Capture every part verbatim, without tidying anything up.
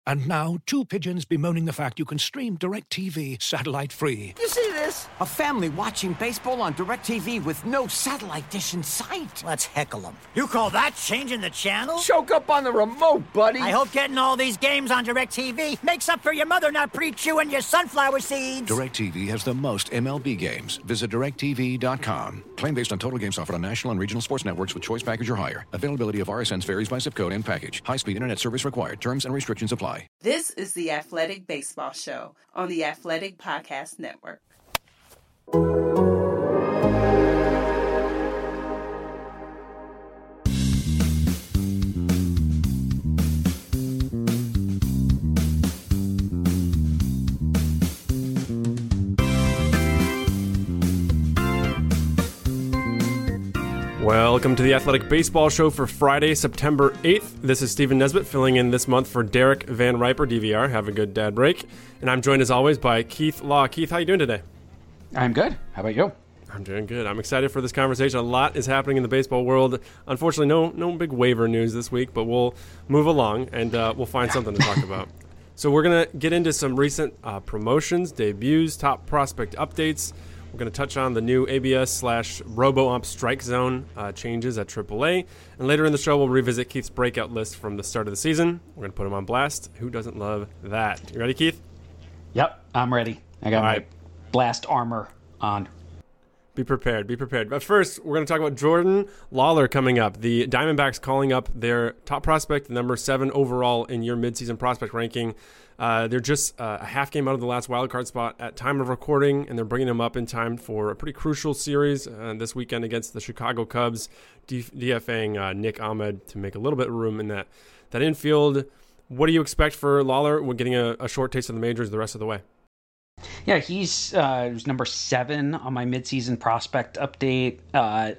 And now, two pigeons bemoaning the fact you can stream DirecTV satellite-free. You see this? A family watching baseball on DirecTV with no satellite dish in sight. Let's heckle them. You call that changing the channel? Choke up on the remote, buddy. I hope getting all these games on DirecTV makes up for your mother not pre-chewing your sunflower seeds. DirecTV has the most M L B games. Visit direct T V dot com. Claim based on total games offered on national and regional sports networks with choice package or higher. Availability of R S Ns varies by zip code and package. High-speed internet service required. Terms and restrictions apply. This is the Athletic Baseball Show on the Athletic Podcast Network. Welcome to the Athletic Baseball Show for Friday, September eighth. This is Stephen Nesbitt filling in this month for Derek Van Riper, D V R. Have a good dad break. And I'm joined as always by Keith Law. Keith, how you doing today? I'm good. How about you? I'm doing good. I'm excited for this conversation. A lot is happening in the baseball world. Unfortunately, no no big waiver news this week, but we'll move along and uh, we'll find something to talk about. So we're going to get into some recent uh, promotions, debuts, top prospect updates. We're going to touch on the new A B S slash RoboUmp Strike Zone uh, changes at triple A. And later in the show, we'll revisit Keith's breakout list from the start of the season. We're going to put him on blast. Who doesn't love that? You ready, Keith? Yep, I'm ready. I got All my right. blast armor on. Be prepared. Be prepared. But first, we're going to talk about Jordan Lawlar coming up. The Diamondbacks calling up their top prospect, number seven overall in your midseason prospect ranking. Uh, they're just uh, a half game out of the last wildcard spot at time of recording, and they're bringing him up in time for a pretty crucial series uh, this weekend against the Chicago Cubs, D- DFAing uh, Nick Ahmed to make a little bit of room in that, that infield. What do you expect for Lawlar? We're getting a, a short taste of the majors the rest of the way. Yeah, he's uh, number seven on my midseason prospect update. Uh,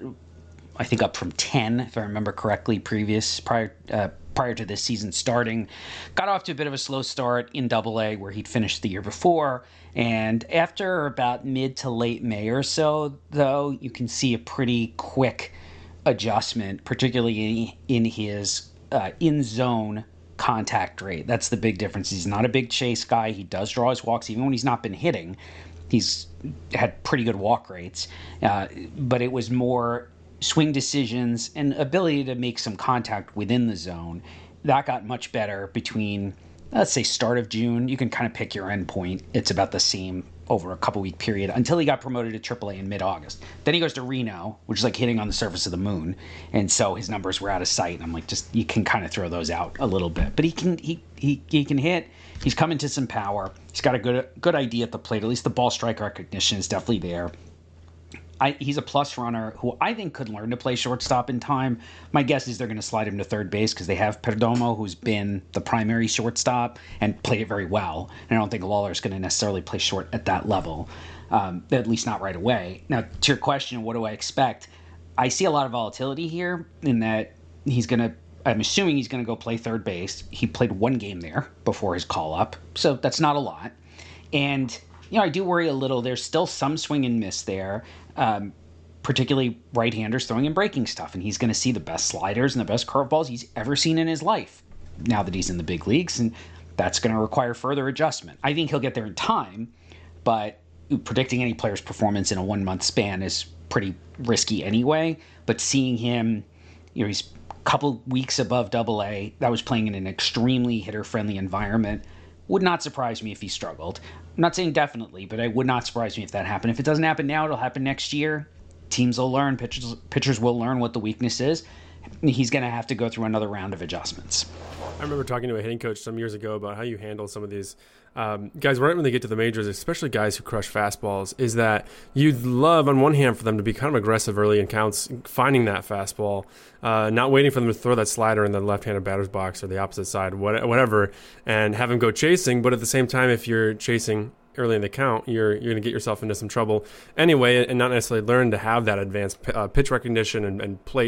I think up from ten, if I remember correctly, previous prior uh, prior to this season starting. Got off to a bit of a slow start in Double A, where he'd finished the year before. And after about mid to late May or so, though, you can see a pretty quick adjustment, particularly in his uh, in-zone contact rate. That's the big difference. He's not a big chase guy. He does draw his walks, even when he's not been hitting. He's had pretty good walk rates, uh, but it was more swing decisions and ability to make some contact within the zone. That got much better between, let's say, start of June. You can kind of pick your end point. It's about the same over a couple week period until he got promoted to triple A in mid-August. Then he goes to Reno, which is like hitting on the surface of the moon. And so his numbers were out of sight. And I'm like, just, you can kind of throw those out a little bit, but he can, he, he, he can hit. He's coming to some power. He's got a good, good idea at the plate. At least the ball strike recognition is definitely there. I, he's a plus runner who I think could learn to play shortstop in time. My guess is they're going to slide him to third base because they have Perdomo, who's been the primary shortstop and played it very well. And I don't think Lawlar is going to necessarily play short at that level, um, at least not right away. Now, to your question, what do I expect? I see a lot of volatility here in that he's going to, I'm assuming he's going to go play third base. He played one game there before his call-up, so that's not a lot. And you know, I do worry a little. There's still some swing and miss there, um, particularly right-handers throwing and breaking stuff. And he's going to see the best sliders and the best curveballs he's ever seen in his life now that he's in the big leagues. And that's going to require further adjustment. I think he'll get there in time, but predicting any player's performance in a one-month span is pretty risky anyway. But seeing him, you know, he's a couple weeks above Double A. That was playing in an extremely hitter-friendly environment. Would not surprise me if he struggled. I'm not saying definitely, but it would not surprise me if that happened. If it doesn't happen now, it'll happen next year. Teams will learn. Pitchers, pitchers will learn what the weakness is. He's going to have to go through another round of adjustments. I remember talking to a hitting coach some years ago about how you handle some of these um, guys right when they get to the majors, especially guys who crush fastballs, is that you'd love, on one hand, for them to be kind of aggressive early in counts, finding that fastball, uh, not waiting for them to throw that slider in the left-handed batter's box or the opposite side, whatever, and have them go chasing. But at the same time, if you're chasing early in the count, you're you're going to get yourself into some trouble anyway, and not necessarily learn to have that advanced uh, pitch recognition and, and plate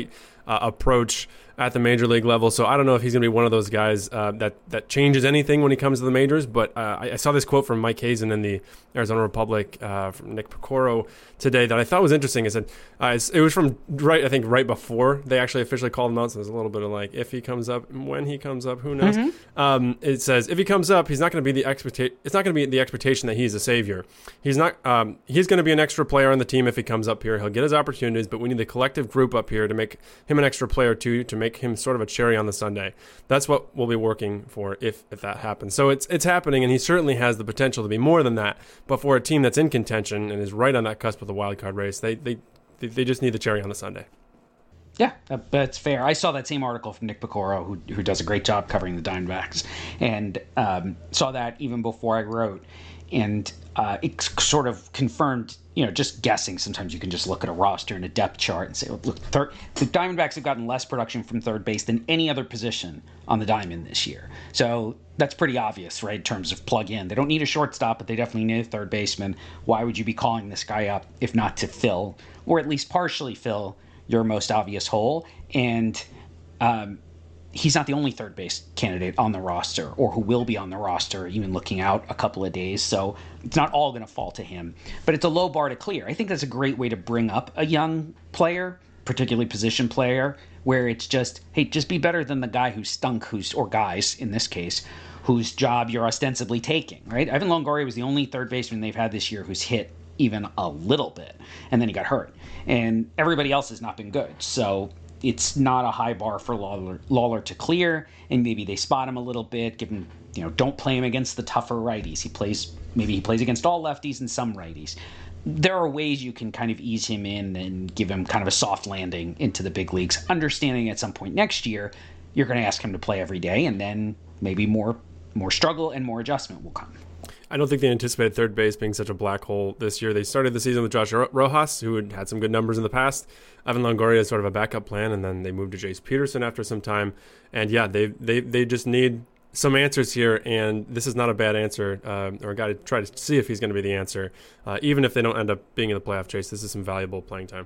uh, approach at the major league level. So I don't know if he's going to be one of those guys uh, that, that changes anything when he comes to the majors. But uh, I, I saw this quote from Mike Hazen in the Arizona Republic uh, from Nick Picoro today that I thought was interesting. It said uh, it was from right, I think, right before they actually officially called him out. So there's a little bit of like, if he comes up, when he comes up, who knows? Mm-hmm. Um, it says if he comes up, he's not going to be the expectation. It's not going to be the expectation that he's a savior. He's not. Um, he's going to be an extra player on the team if he comes up here. He'll get his opportunities, but we need the collective group up here to make him an extra player too, to make him sort of a cherry on the sundae. That's what we'll be working for if, if that happens. So it's it's happening, and he certainly has the potential to be more than that. But for a team that's in contention and is right on that cusp of the wild card race, they they they just need the cherry on the sundae. Yeah, that's fair. I saw that same article from Nick Picoro, who who does a great job covering the Diamondbacks, and um, saw that even before I wrote. And uh, it sort of confirmed, you know, just guessing. Sometimes you can just look at a roster and a depth chart and say, well, look, third, the Diamondbacks have gotten less production from third base than any other position on the diamond this year. So that's pretty obvious, right, in terms of plug in. They don't need a shortstop, but they definitely need a third baseman. Why would you be calling this guy up if not to fill, or at least partially fill, your most obvious hole? And um, he's not the only third base candidate on the roster, or who will be on the roster, even looking out a couple of days. So it's not all going to fall to him. But it's a low bar to clear. I think that's a great way to bring up a young player, particularly position player, where it's just, hey, just be better than the guy who stunk, who's or guys in this case, whose job you're ostensibly taking, right? Ivan Longoria was the only third baseman they've had this year who's hit even a little bit, and then he got hurt. And everybody else has not been good. So it's not a high bar for Lawler, Lawler to clear, and maybe they spot him a little bit, give him, you know, don't play him against the tougher righties. He plays, maybe he plays against all lefties and some righties. There are ways you can kind of ease him in and give him kind of a soft landing into the big leagues, understanding at some point next year you're going to ask him to play every day, and then maybe more more struggle and more adjustment will come. I don't think they anticipated third base being such a black hole this year. They started the season with Josh Rojas, who had had some good numbers in the past. Ivan Longoria is sort of a backup plan, and then they moved to Jace Peterson after some time. And yeah, they they they just need some answers here, and this is not a bad answer, uh, or a guy to try to see if he's going to be the answer. Uh, even if they don't end up being in the playoff chase, this is some valuable playing time.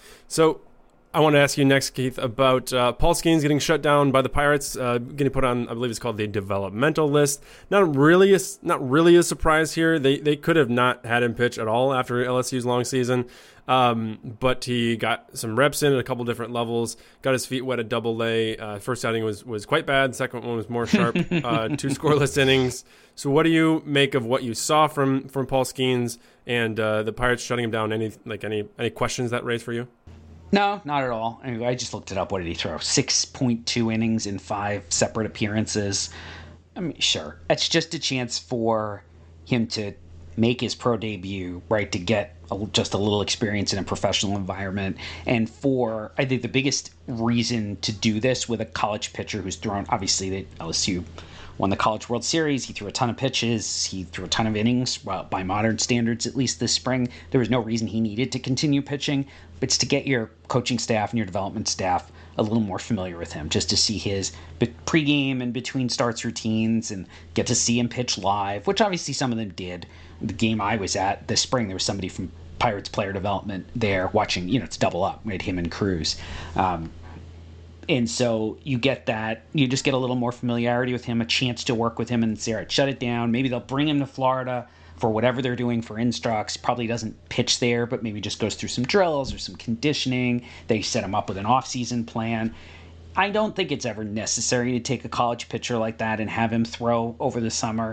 So I want to ask you next, Keith, about uh, Paul Skeens getting shut down by the Pirates, uh, getting put on, I believe it's called the developmental list. Not really, a, not really a surprise here. They they could have not had him pitch at all after L S U's long season, um, but he got some reps in at a couple different levels. Got his feet wet at Double A. Uh, first outing was was quite bad. Second one was more sharp. uh, two scoreless innings. So what do you make of what you saw from from Paul Skeens and uh, the Pirates shutting him down? Any like any any questions that raised for you? No, not at all. I, mean, I just looked it up. What did he throw? six point two innings in five separate appearances. I mean, sure. It's just a chance for him to make his pro debut, right, to get a, just a little experience in a professional environment. And for, I think, the biggest reason to do this with a college pitcher who's thrown, obviously, the L S U won the College World Series. He threw a ton of pitches. He threw a ton of innings, well, by modern standards, at least this spring. There was no reason he needed to continue pitching. It's to get your coaching staff and your development staff a little more familiar with him, just to see his pregame and between starts routines and get to see him pitch live, which obviously some of them did. The game I was at this spring, there was somebody from Pirates player development there watching, you know, it's double up, right, him and Cruz. Um, And so you get that, you just get a little more familiarity with him, a chance to work with him and say, all right, shut it down. Maybe they'll bring him to Florida for whatever they're doing for Instructs. Probably doesn't pitch there, but maybe just goes through some drills or some conditioning. They set him up with an off-season plan. I don't think it's ever necessary to take a college pitcher like that and have him throw over the summer.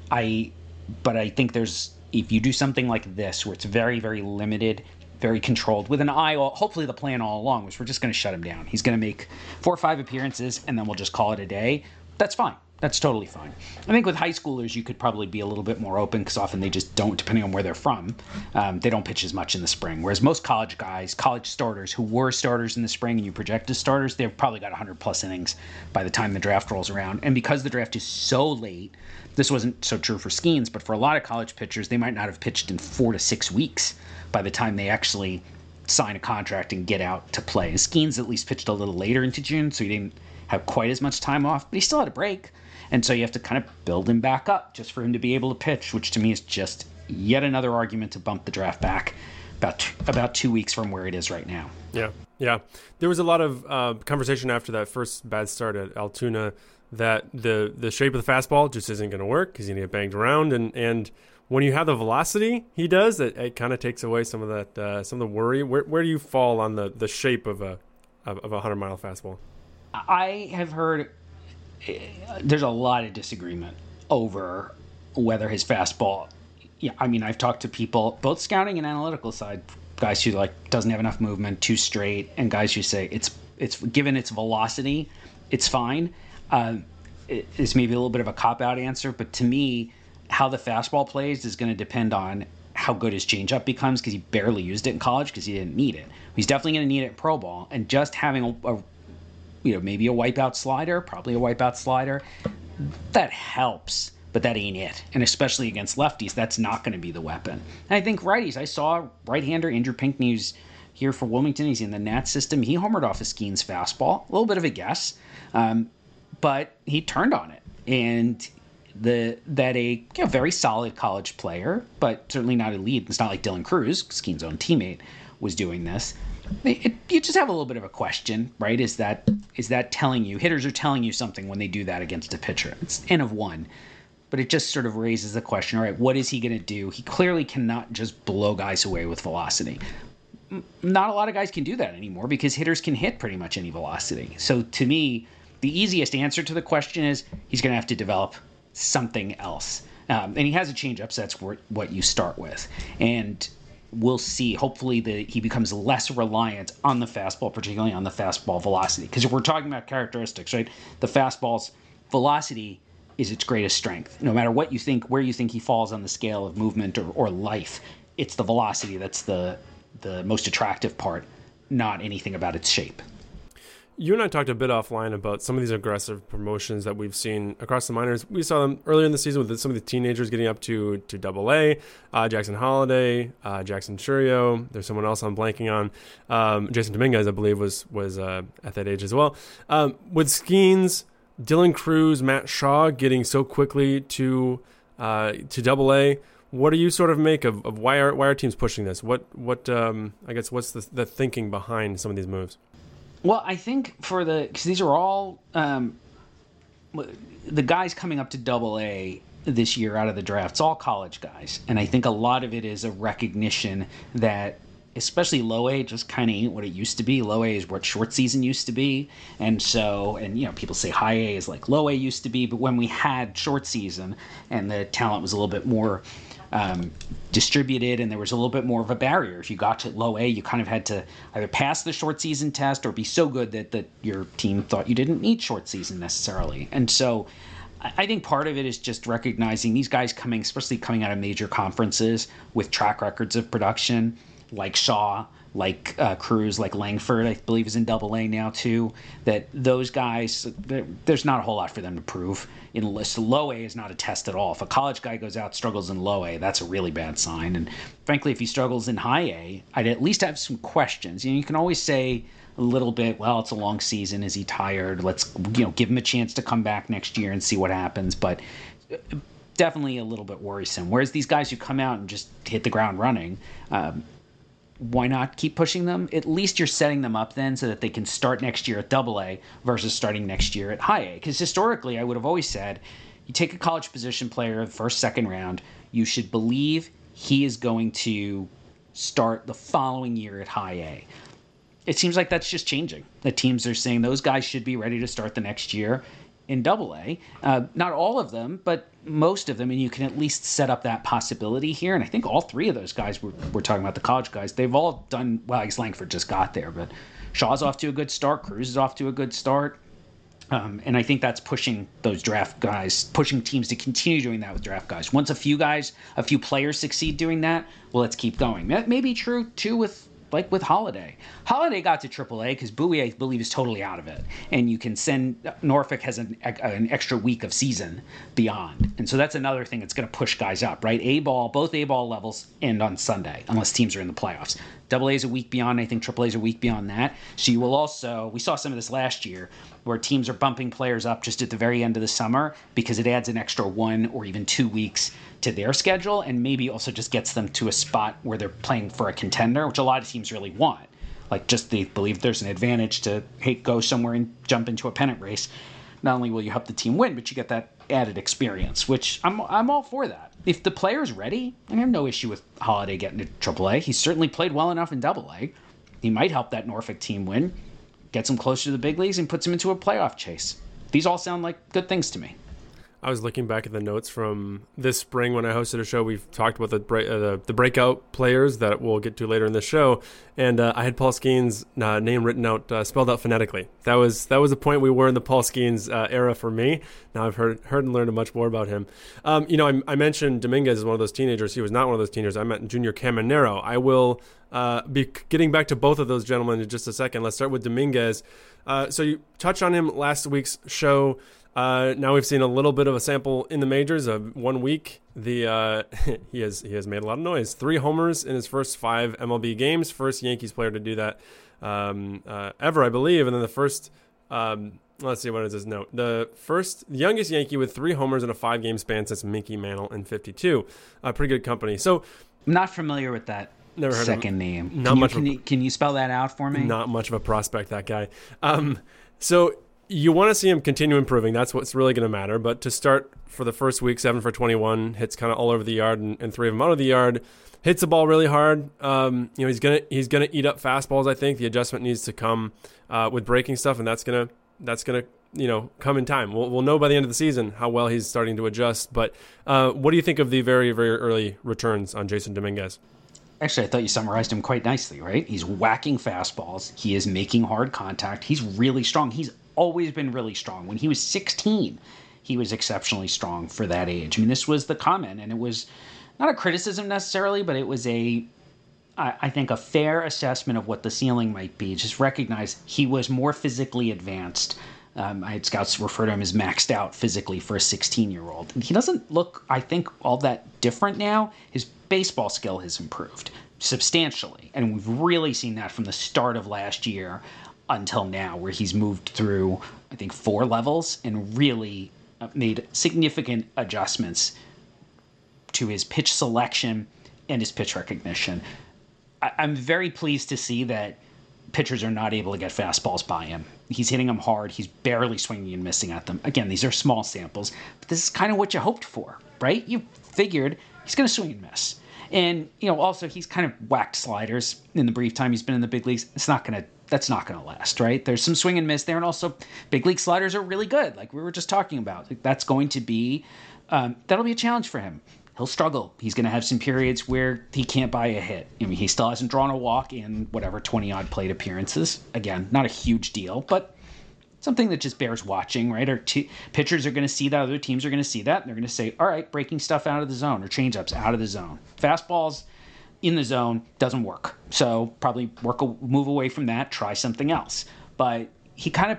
I, but I think there's, if you do something like this where it's very, very limited, very controlled, with an eye, hopefully the plan all along was we're just going to shut him down. He's going to make four or five appearances, and then we'll just call it a day. That's fine. That's totally fine. I think with high schoolers, you could probably be a little bit more open because often they just don't, depending on where they're from, um, they don't pitch as much in the spring. Whereas most college guys, college starters who were starters in the spring and you project as starters, they've probably got one hundred plus innings by the time the draft rolls around. And because the draft is so late, this wasn't so true for Skeens, but for a lot of college pitchers, they might not have pitched in four to six weeks by the time they actually sign a contract and get out to play. And Skeens at least pitched a little later into June, so he didn't have quite as much time off, but he still had a break. And so you have to kind of build him back up just for him to be able to pitch, which to me is just yet another argument to bump the draft back about about two weeks from where it is right now. Yeah. Yeah, there was a lot of uh, conversation after that first bad start at Altoona that the the shape of the fastball just isn't going to work because he's going to get banged around, and and when you have the velocity he does, it, it kind of takes away some of that uh, some of the worry. Where where do you fall on the, the shape of a of, of a hundred mile fastball? I have heard uh, there's a lot of disagreement over whether his fastball. Yeah, I mean I've talked to people both scouting and analytical side. Guys who like doesn't have enough movement, too straight, and guys who say it's it's given its velocity, it's fine. Uh, it, it's maybe a little bit of a cop-out answer, but to me, how the fastball plays is going to depend on how good his changeup becomes because he barely used it in college because he didn't need it. He's definitely going to need it in pro ball, and just having a, a you know maybe a wipeout slider, probably a wipeout slider, that helps. But that ain't it. And especially against lefties, that's not going to be the weapon. And I think righties, I saw right-hander Andrew Pinckney, who's here for Wilmington. He's in the Nats system. He homered off of Skeens' fastball. A little bit of a guess. Um, but he turned on it. And the that a you know, very solid college player, but certainly not elite. It's not like Dylan Cruz, Skeens' own teammate, was doing this. It, it, you just have a little bit of a question, right? Is that is that telling you, hitters are telling you something when they do that against a pitcher. It's N of one. But it just sort of raises the question, all right, what is he going to do? He clearly cannot just blow guys away with velocity. Not a lot of guys can do that anymore because hitters can hit pretty much any velocity. So to me, the easiest answer to the question is he's going to have to develop something else. Um, and he has a changeup, so that's what you start with. And we'll see, hopefully, that he becomes less reliant on the fastball, particularly on the fastball velocity. Because if we're talking about characteristics, right, the fastball's velocity is its greatest strength. No matter what you think, where you think he falls on the scale of movement or, or life, it's the velocity that's the the most attractive part, not anything about its shape. You and I talked a bit offline about some of these aggressive promotions that we've seen across the minors. We saw them earlier in the season with some of the teenagers getting up to to Double A. Uh, Jackson Holiday, uh, Jackson Churio. There's someone else I'm blanking on. Um, Jason Dominguez, I believe, was was uh, at that age as well. Um, with Skeens, Dylan Cruz, Matt Shaw getting so quickly to uh, to Double A. What do you sort of make of, of why are why are teams pushing this? What what um, I guess what's the, the thinking behind some of these moves? Well, I think for the because these are all um, the guys coming up to Double A this year out of the draft. It's all college guys, and I think a lot of it is a recognition that, especially low A, just kind of ain't what it used to be. Low A is what short season used to be. And so, and you know, people say high A is like low A used to be, but when we had short season and the talent was a little bit more um, distributed and there was a little bit more of a barrier. If you got to low A, you kind of had to either pass the short season test or be so good that, that your team thought you didn't need short season necessarily. And so I think part of it is just recognizing these guys coming, especially coming out of major conferences with track records of production, like Shaw, like uh, Cruz, like Langford, I believe is in Double A now too, that those guys, there's not a whole lot for them to prove. In list, low A is not a test at all. If a college guy goes out, struggles in low A, that's a really bad sign. And frankly, if he struggles in high A, I'd at least have some questions. You know, you can always say a little bit, well, it's a long season. Is he tired? Let's, you know, give him a chance to come back next year and see what happens. But definitely a little bit worrisome. Whereas these guys who come out and just hit the ground running, um, why not keep pushing them? At least you're setting them up then so that they can start next year at Double A versus starting next year at High A. Because historically, I would have always said, you take a college position player the first, second round, you should believe he is going to start the following year at High A. It seems like that's just changing. The teams are saying those guys should be ready to start the next year in Double A. Uh, not all of them, but most of them, and you can at least set up that possibility here. And I think all three of those guys, we're, we're talking about the college guys, they've all done, well, I guess Langford just got there, but Shaw's off to a good start, Cruz is off to a good start. Um, and I think that's pushing those draft guys, pushing teams to continue doing that with draft guys. Once a few guys, a few players succeed doing that, well, let's keep going. That may be true, too, with like with Holiday. Holiday got to triple A because Bowie, I believe, is totally out of it. And you can send, Norfolk has an, an extra week of season beyond. And so that's another thing that's going to push guys up, right? A-ball, both A-ball levels end on Sunday, unless teams are in the playoffs. Double A is a week beyond. I think Triple A is a week beyond that. So you will also, we saw some of this last year, where teams are bumping players up just at the very end of the summer because it adds an extra one or even two weeks to their schedule, and maybe also just gets them to a spot where they're playing for a contender, which a lot of teams really want. Like, just they believe there's an advantage to, hey, go somewhere and jump into a pennant race. Not only will you help the team win, but you get that added experience, which I'm I'm all for that. If the player's ready, I have no issue with Holiday getting to triple A. He's certainly played well enough in double A. He might help that Norfolk team win, gets him closer to the big leagues, and puts him into a playoff chase. These all sound like good things to me. I was looking back at the notes from this spring when I hosted a show. We've talked about the break, uh, the, the breakout players that we'll get to later in the show, and uh, I had Paul Skeens' uh, name written out, uh, spelled out phonetically. That was that was the point we were in the Paul Skeens uh, era for me. Now I've heard heard and learned much more about him. Um, you know, I, I mentioned Dominguez is one of those teenagers. He was not one of those teenagers. I meant Junior Caminero. I will uh, be getting back to both of those gentlemen in just a second. Let's start with Dominguez. Uh, so you touched on him last week's show. Uh, now we've seen a little bit of a sample in the majors of one week. The uh, he has he has made a lot of noise. Three homers in his first five M L B games. First Yankees player to do that um, uh, ever, I believe. And then the first, um, let's see, what is his note? The first, the youngest Yankee with three homers in a five-game span since Mickey Mantle in fifty-two. Uh, pretty good company. So, I'm not familiar with that. Never heard second of name. Not can much. You, can, a, you, can you spell that out for me? Not much of a prospect, that guy. Um, so. You want to see him continue improving. That's what's really going to matter. But to start for the first week, seven for twenty-one, hits kind of all over the yard, and, and three of them out of the yard. Hits the ball really hard. Um, you know, he's gonna he's gonna eat up fastballs. I think the adjustment needs to come uh, with breaking stuff, and that's gonna that's gonna you know come in time. We'll we'll know by the end of the season how well he's starting to adjust. But uh, what do you think of the very very early returns on Jason Dominguez? Actually, I thought you summarized him quite nicely, right? He's whacking fastballs. He is making hard contact. He's really strong. He's always been really strong. When he was sixteen, he was exceptionally strong for that age. I mean, this was the comment, and it was not a criticism necessarily, but it was a, I, I think, a fair assessment of what the ceiling might be. Just recognize he was more physically advanced. Um, I had scouts refer to him as maxed out physically for a sixteen-year-old. And he doesn't look, I think, all that different now. His baseball skill has improved substantially, and we've really seen that from the start of last year until now, where he's moved through, I think, four levels and really made significant adjustments to his pitch selection and his pitch recognition. I- I'm very pleased to see that pitchers are not able to get fastballs by him. He's hitting them hard. He's barely swinging and missing at them. Again, these are small samples, but this is kind of what you hoped for, right? You figured he's going to swing and miss. And, you know, also he's kind of whacked sliders in the brief time he's been in the big leagues. It's not going to That's not going to last, right? There's some swing and miss there, and also big league sliders are really good, like we were just talking about. That's going to be, um, that'll be a challenge for him. He'll struggle. He's going to have some periods where he can't buy a hit. I mean, he still hasn't drawn a walk in whatever twenty-odd plate appearances. Again, not a huge deal, but something that just bears watching, right? Our t- pitchers are going to see that, other teams are going to see that, and they're going to say, all right, breaking stuff out of the zone, or changeups out of the zone. Fastballs in the zone doesn't work. So probably work a move away from that, try something else. But he kind of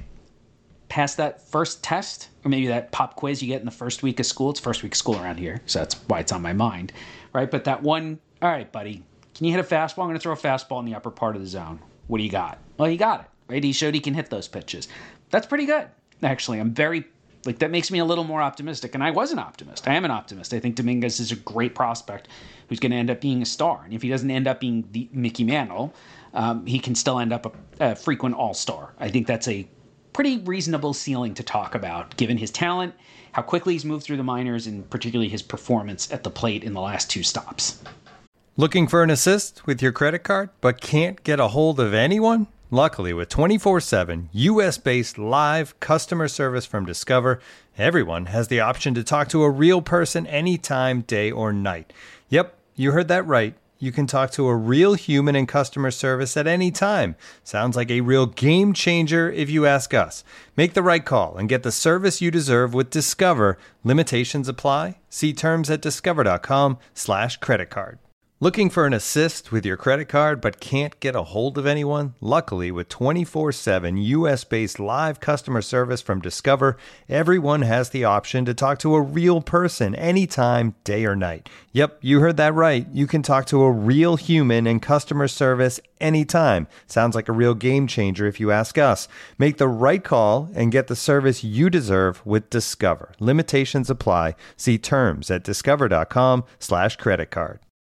passed that first test, or maybe that pop quiz you get in the first week of school. It's first week of school around here, so that's why it's on my mind, right? But that one, all right, buddy, can you hit a fastball? I'm going to throw a fastball in the upper part of the zone. What do you got? Well, he got it, right? He showed he can hit those pitches. That's pretty good, actually. I'm very, like, that makes me a little more optimistic, and I was an optimist. I am an optimist. I think Dominguez is a great prospect who's going to end up being a star. And if he doesn't end up being the Mickey Mantle, um, he can still end up a, a frequent all-star. I think that's a pretty reasonable ceiling to talk about, given his talent, how quickly he's moved through the minors, and particularly his performance at the plate in the last two stops. Looking for an assist with your credit card, but can't get a hold of anyone? Luckily, with twenty-four seven U S-based live customer service from Discover, everyone has the option to talk to a real person anytime, day or night. Yep, you heard that right. You can talk to a real human in customer service at any time. Sounds like a real game changer if you ask us. Make the right call and get the service you deserve with Discover. Limitations apply. See terms at discover.com slash credit card. Looking for an assist with your credit card but can't get a hold of anyone? Luckily, with twenty-four seven U S-based live customer service from Discover, everyone has the option to talk to a real person anytime, day or night. Yep, you heard that right. You can talk to a real human in customer service anytime. Sounds like a real game changer if you ask us. Make the right call and get the service you deserve with Discover. Limitations apply. See terms at discover.com slash credit card.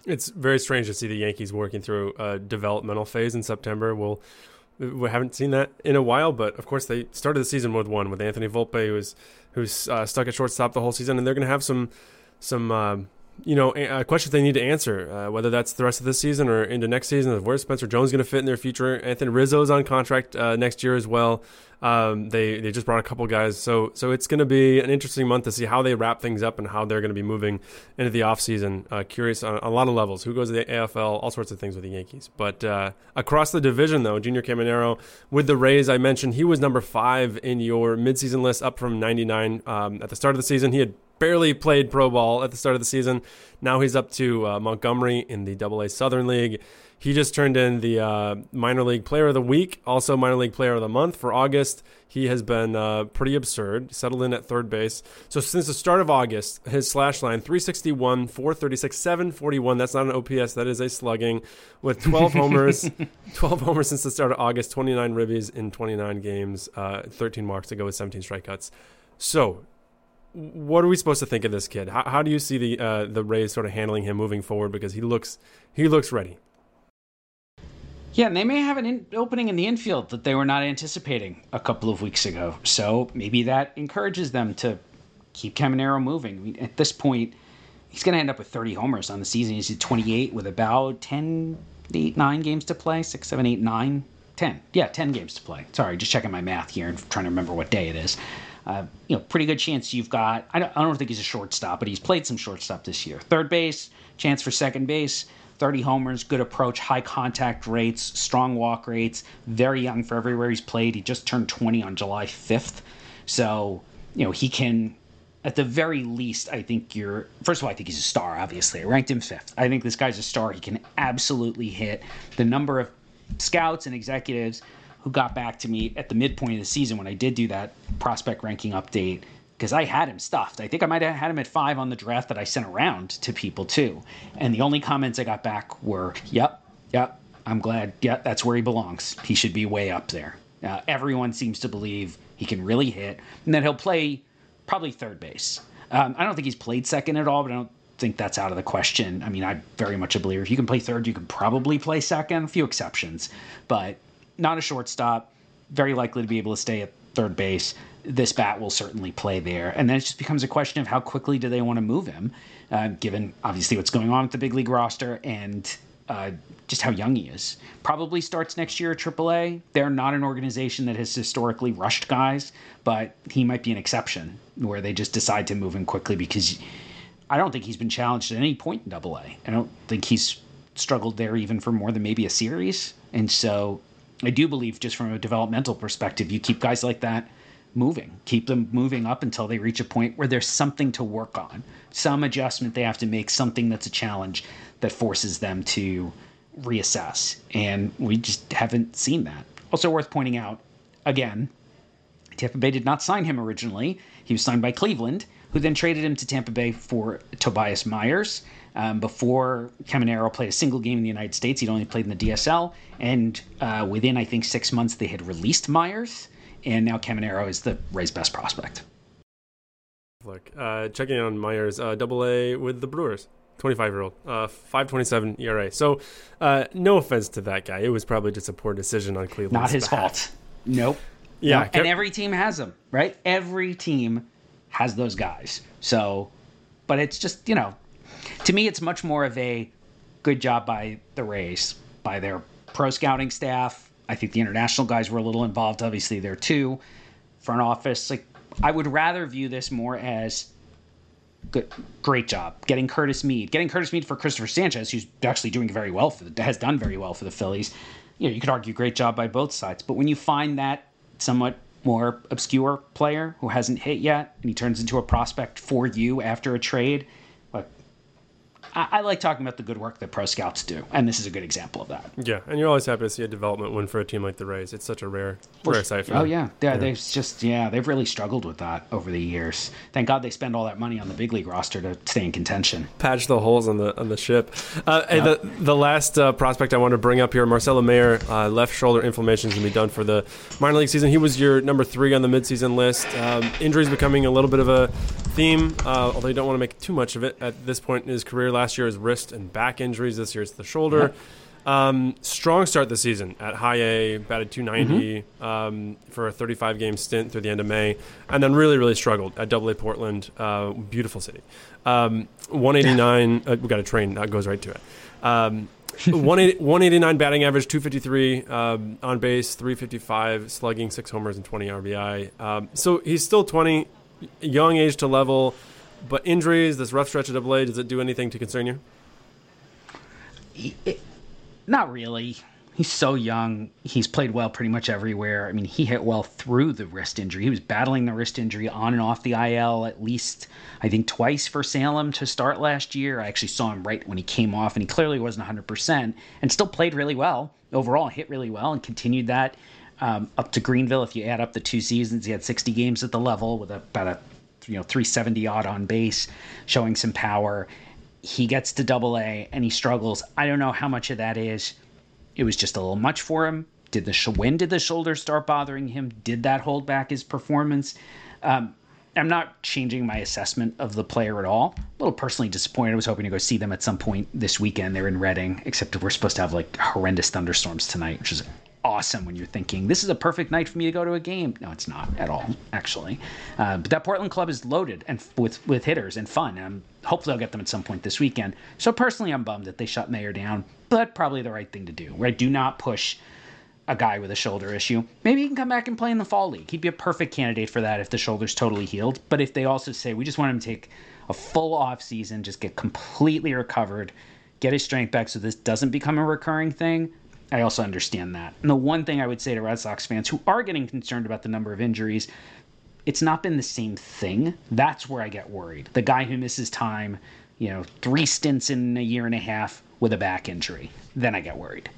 It's very strange to see the Yankees working through a developmental phase in September. We'll, we haven't seen that in a while, but of course they started the season with one with Anthony Volpe, who's who's uh, stuck at shortstop the whole season, and they're going to have some some. Uh, you know, uh, questions they need to answer, uh, whether that's the rest of this season or into next season. Where's Spencer Jones going to fit in their future? Anthony Rizzo's on contract uh, next year as well. Um, they they just brought a couple guys. So so it's going to be an interesting month to see how they wrap things up and how they're going to be moving into the offseason. Uh, curious on a lot of levels. Who goes to the A F L? All sorts of things with the Yankees. But uh, across the division, though, Junior Caminero with the Rays, I mentioned, he was number five in your midseason list, up from ninety-nine um, at the start of the season. He had barely played pro ball at the start of the season. Now he's up to uh, Montgomery in the Double A Southern League. He just turned in the uh, Minor League Player of the Week, also Minor League Player of the Month for August. He has been uh, pretty absurd, settled in at third base. So since the start of August, his slash line, three sixty-one, four thirty-six, seven forty-one. That's not an O P S, that is a slugging, with twelve homers. twelve homers since the start of August, twenty-nine ribbies in twenty-nine games, uh, thirteen walks to go with seventeen strikeouts. So what are we supposed to think of this kid? How, how do you see the uh, the Rays sort of handling him moving forward? Because he looks he looks ready. Yeah, and they may have an in- opening in the infield that they were not anticipating a couple of weeks ago. So maybe that encourages them to keep Caminero moving. I mean, at this point, he's going to end up with thirty homers on the season. He's at twenty-eight with about ten, eight, nine games to play. six, seven, eight, nine, ten. Yeah, ten games to play. Sorry, just checking my math here and trying to remember what day it is. Uh, you know, pretty good chance you've got, I don't, I don't think he's a shortstop, but he's played some shortstop this year. Third base, chance for second base, thirty homers, good approach, high contact rates, strong walk rates, very young for everywhere he's played. He just turned twenty on July fifth. So, you know, he can, at the very least, I think you're, first of all, I think he's a star, obviously. I ranked him fifth. I think this guy's a star. He can absolutely hit. The number of scouts and executives who got back to me at the midpoint of the season when I did do that prospect ranking update, because I had him stuffed. I think I might have had him at five on the draft that I sent around to people too. And the only comments I got back were, yep, yep, I'm glad, yep, that's where he belongs. He should be way up there. Uh, everyone seems to believe he can really hit and that he'll play probably third base. Um, I don't think he's played second at all, but I don't think that's out of the question. I mean, I'm very much a believer. If you can play third, you can probably play second, a few exceptions, but not a shortstop, very likely to be able to stay at third base. This bat will certainly play there. And then it just becomes a question of how quickly do they want to move him, uh, given obviously what's going on with the big league roster and uh, just how young he is. Probably starts next year at triple A. They're not an organization that has historically rushed guys, but he might be an exception where they just decide to move him quickly because I don't think he's been challenged at any point in double A. I don't think he's struggled there even for more than maybe a series. And so I do believe just from a developmental perspective, you keep guys like that moving, keep them moving up until they reach a point where there's something to work on, some adjustment they have to make, something that's a challenge that forces them to reassess. And we just haven't seen that. Also worth pointing out, again, Tampa Bay did not sign him originally. He was signed by Cleveland, who then traded him to Tampa Bay for Tobias Myers. Um, before Caminero played a single game in the United States, he'd only played in the D S L. And uh, within, I think, six months, they had released Myers. And now Caminero is the Rays' best prospect. Look, uh, checking on Myers, uh, double A with the Brewers, twenty-five-year-old, uh, five twenty-seven E R A. So uh, no offense to that guy. It was probably just a poor decision on Cleveland's Not his behalf. fault. Nope. Yeah. Nope. And every team has them, right? Every team has those guys. So, but it's just, you know, to me, it's much more of a good job by the Rays, by their pro scouting staff. I think the international guys were a little involved, obviously, there too. Front office, like, I would rather view this more as good, great job getting Curtis Mead, getting Curtis Mead for Christopher Sanchez, who's actually doing very well for the, has done very well for the Phillies. You know, you could argue great job by both sides, but when you find that somewhat more obscure player who hasn't hit yet and he turns into a prospect for you after a trade, like, I, I like talking about the good work that pro scouts do, and this is a good example of that. Yeah, and you're always happy to see a development win for a team like the Rays. It's such a rare, rare sight for them. Oh yeah, yeah, yeah. They've just yeah, they've really struggled with that over the years. Thank God they spend all that money on the big league roster to stay in contention. Patch the holes on the on the ship. Uh, yep. The the last uh, prospect I want to bring up here, Marcelo Mayer, uh, left shoulder inflammation is going to be done for the minor league season. He was your number three on the midseason list. Um, injuries becoming a little bit of a theme, uh, although you don't want to make too much of it at this point in his career. Last Last year is wrist and back injuries. This year it's the shoulder. Um, strong start this season at high A, batted two ninety mm-hmm. um, for a thirty-five game stint through the end of May, and then really, really struggled at double A Portland. Uh, beautiful city. Um, one eighty-nine, uh, we got a train that goes right to it. Um, one eighty-nine batting average, two fifty-three um, on base, three fifty-five slugging, six homers and twenty R B I. Um, so he's still twenty, young age to level, but injuries, this rough stretch of double A, does it do anything to concern you? It, Not really. He's so young. He's played well pretty much everywhere. I mean, he hit well through the wrist injury. He was battling the wrist injury on and off the I L at least, I think, twice for Salem to start last year. I actually saw him right when he came off, and he clearly wasn't one hundred percent and still played really well. Overall, hit really well and continued that um, up to Greenville. If you add up the two seasons, he had sixty games at the level with a, about a you know three seventy odd on base, showing some power. He gets to double A and he struggles. I don't know how much of that is. It was just a little much for him. Did the sh- when did the shoulder start bothering him? Did that hold back his performance? Um, I'm not changing my assessment of the player at all. A little personally disappointed. I was hoping to go see them at some point this weekend. They're in Reading, except we're supposed to have like horrendous thunderstorms tonight, which is awesome when you're thinking this is a perfect night for me to go to a game. No, it's not at all, actually. Uh, but that Portland club is loaded and f- with with hitters and fun. And hopefully I'll get them at some point this weekend. So personally, I'm bummed that they shut Mayer down, but probably the right thing to do. Right? Do not push a guy with a shoulder issue. Maybe he can come back and play in the fall league. He'd be a perfect candidate for that if the shoulder's totally healed. But if they also say we just want him to take a full off season, just get completely recovered, get his strength back so this doesn't become a recurring thing, I also understand that. And the one thing I would say to Red Sox fans who are getting concerned about the number of injuries, it's not been the same thing. That's where I get worried. The guy who misses time, you know, three stints in a year and a half with a back injury, then I get worried.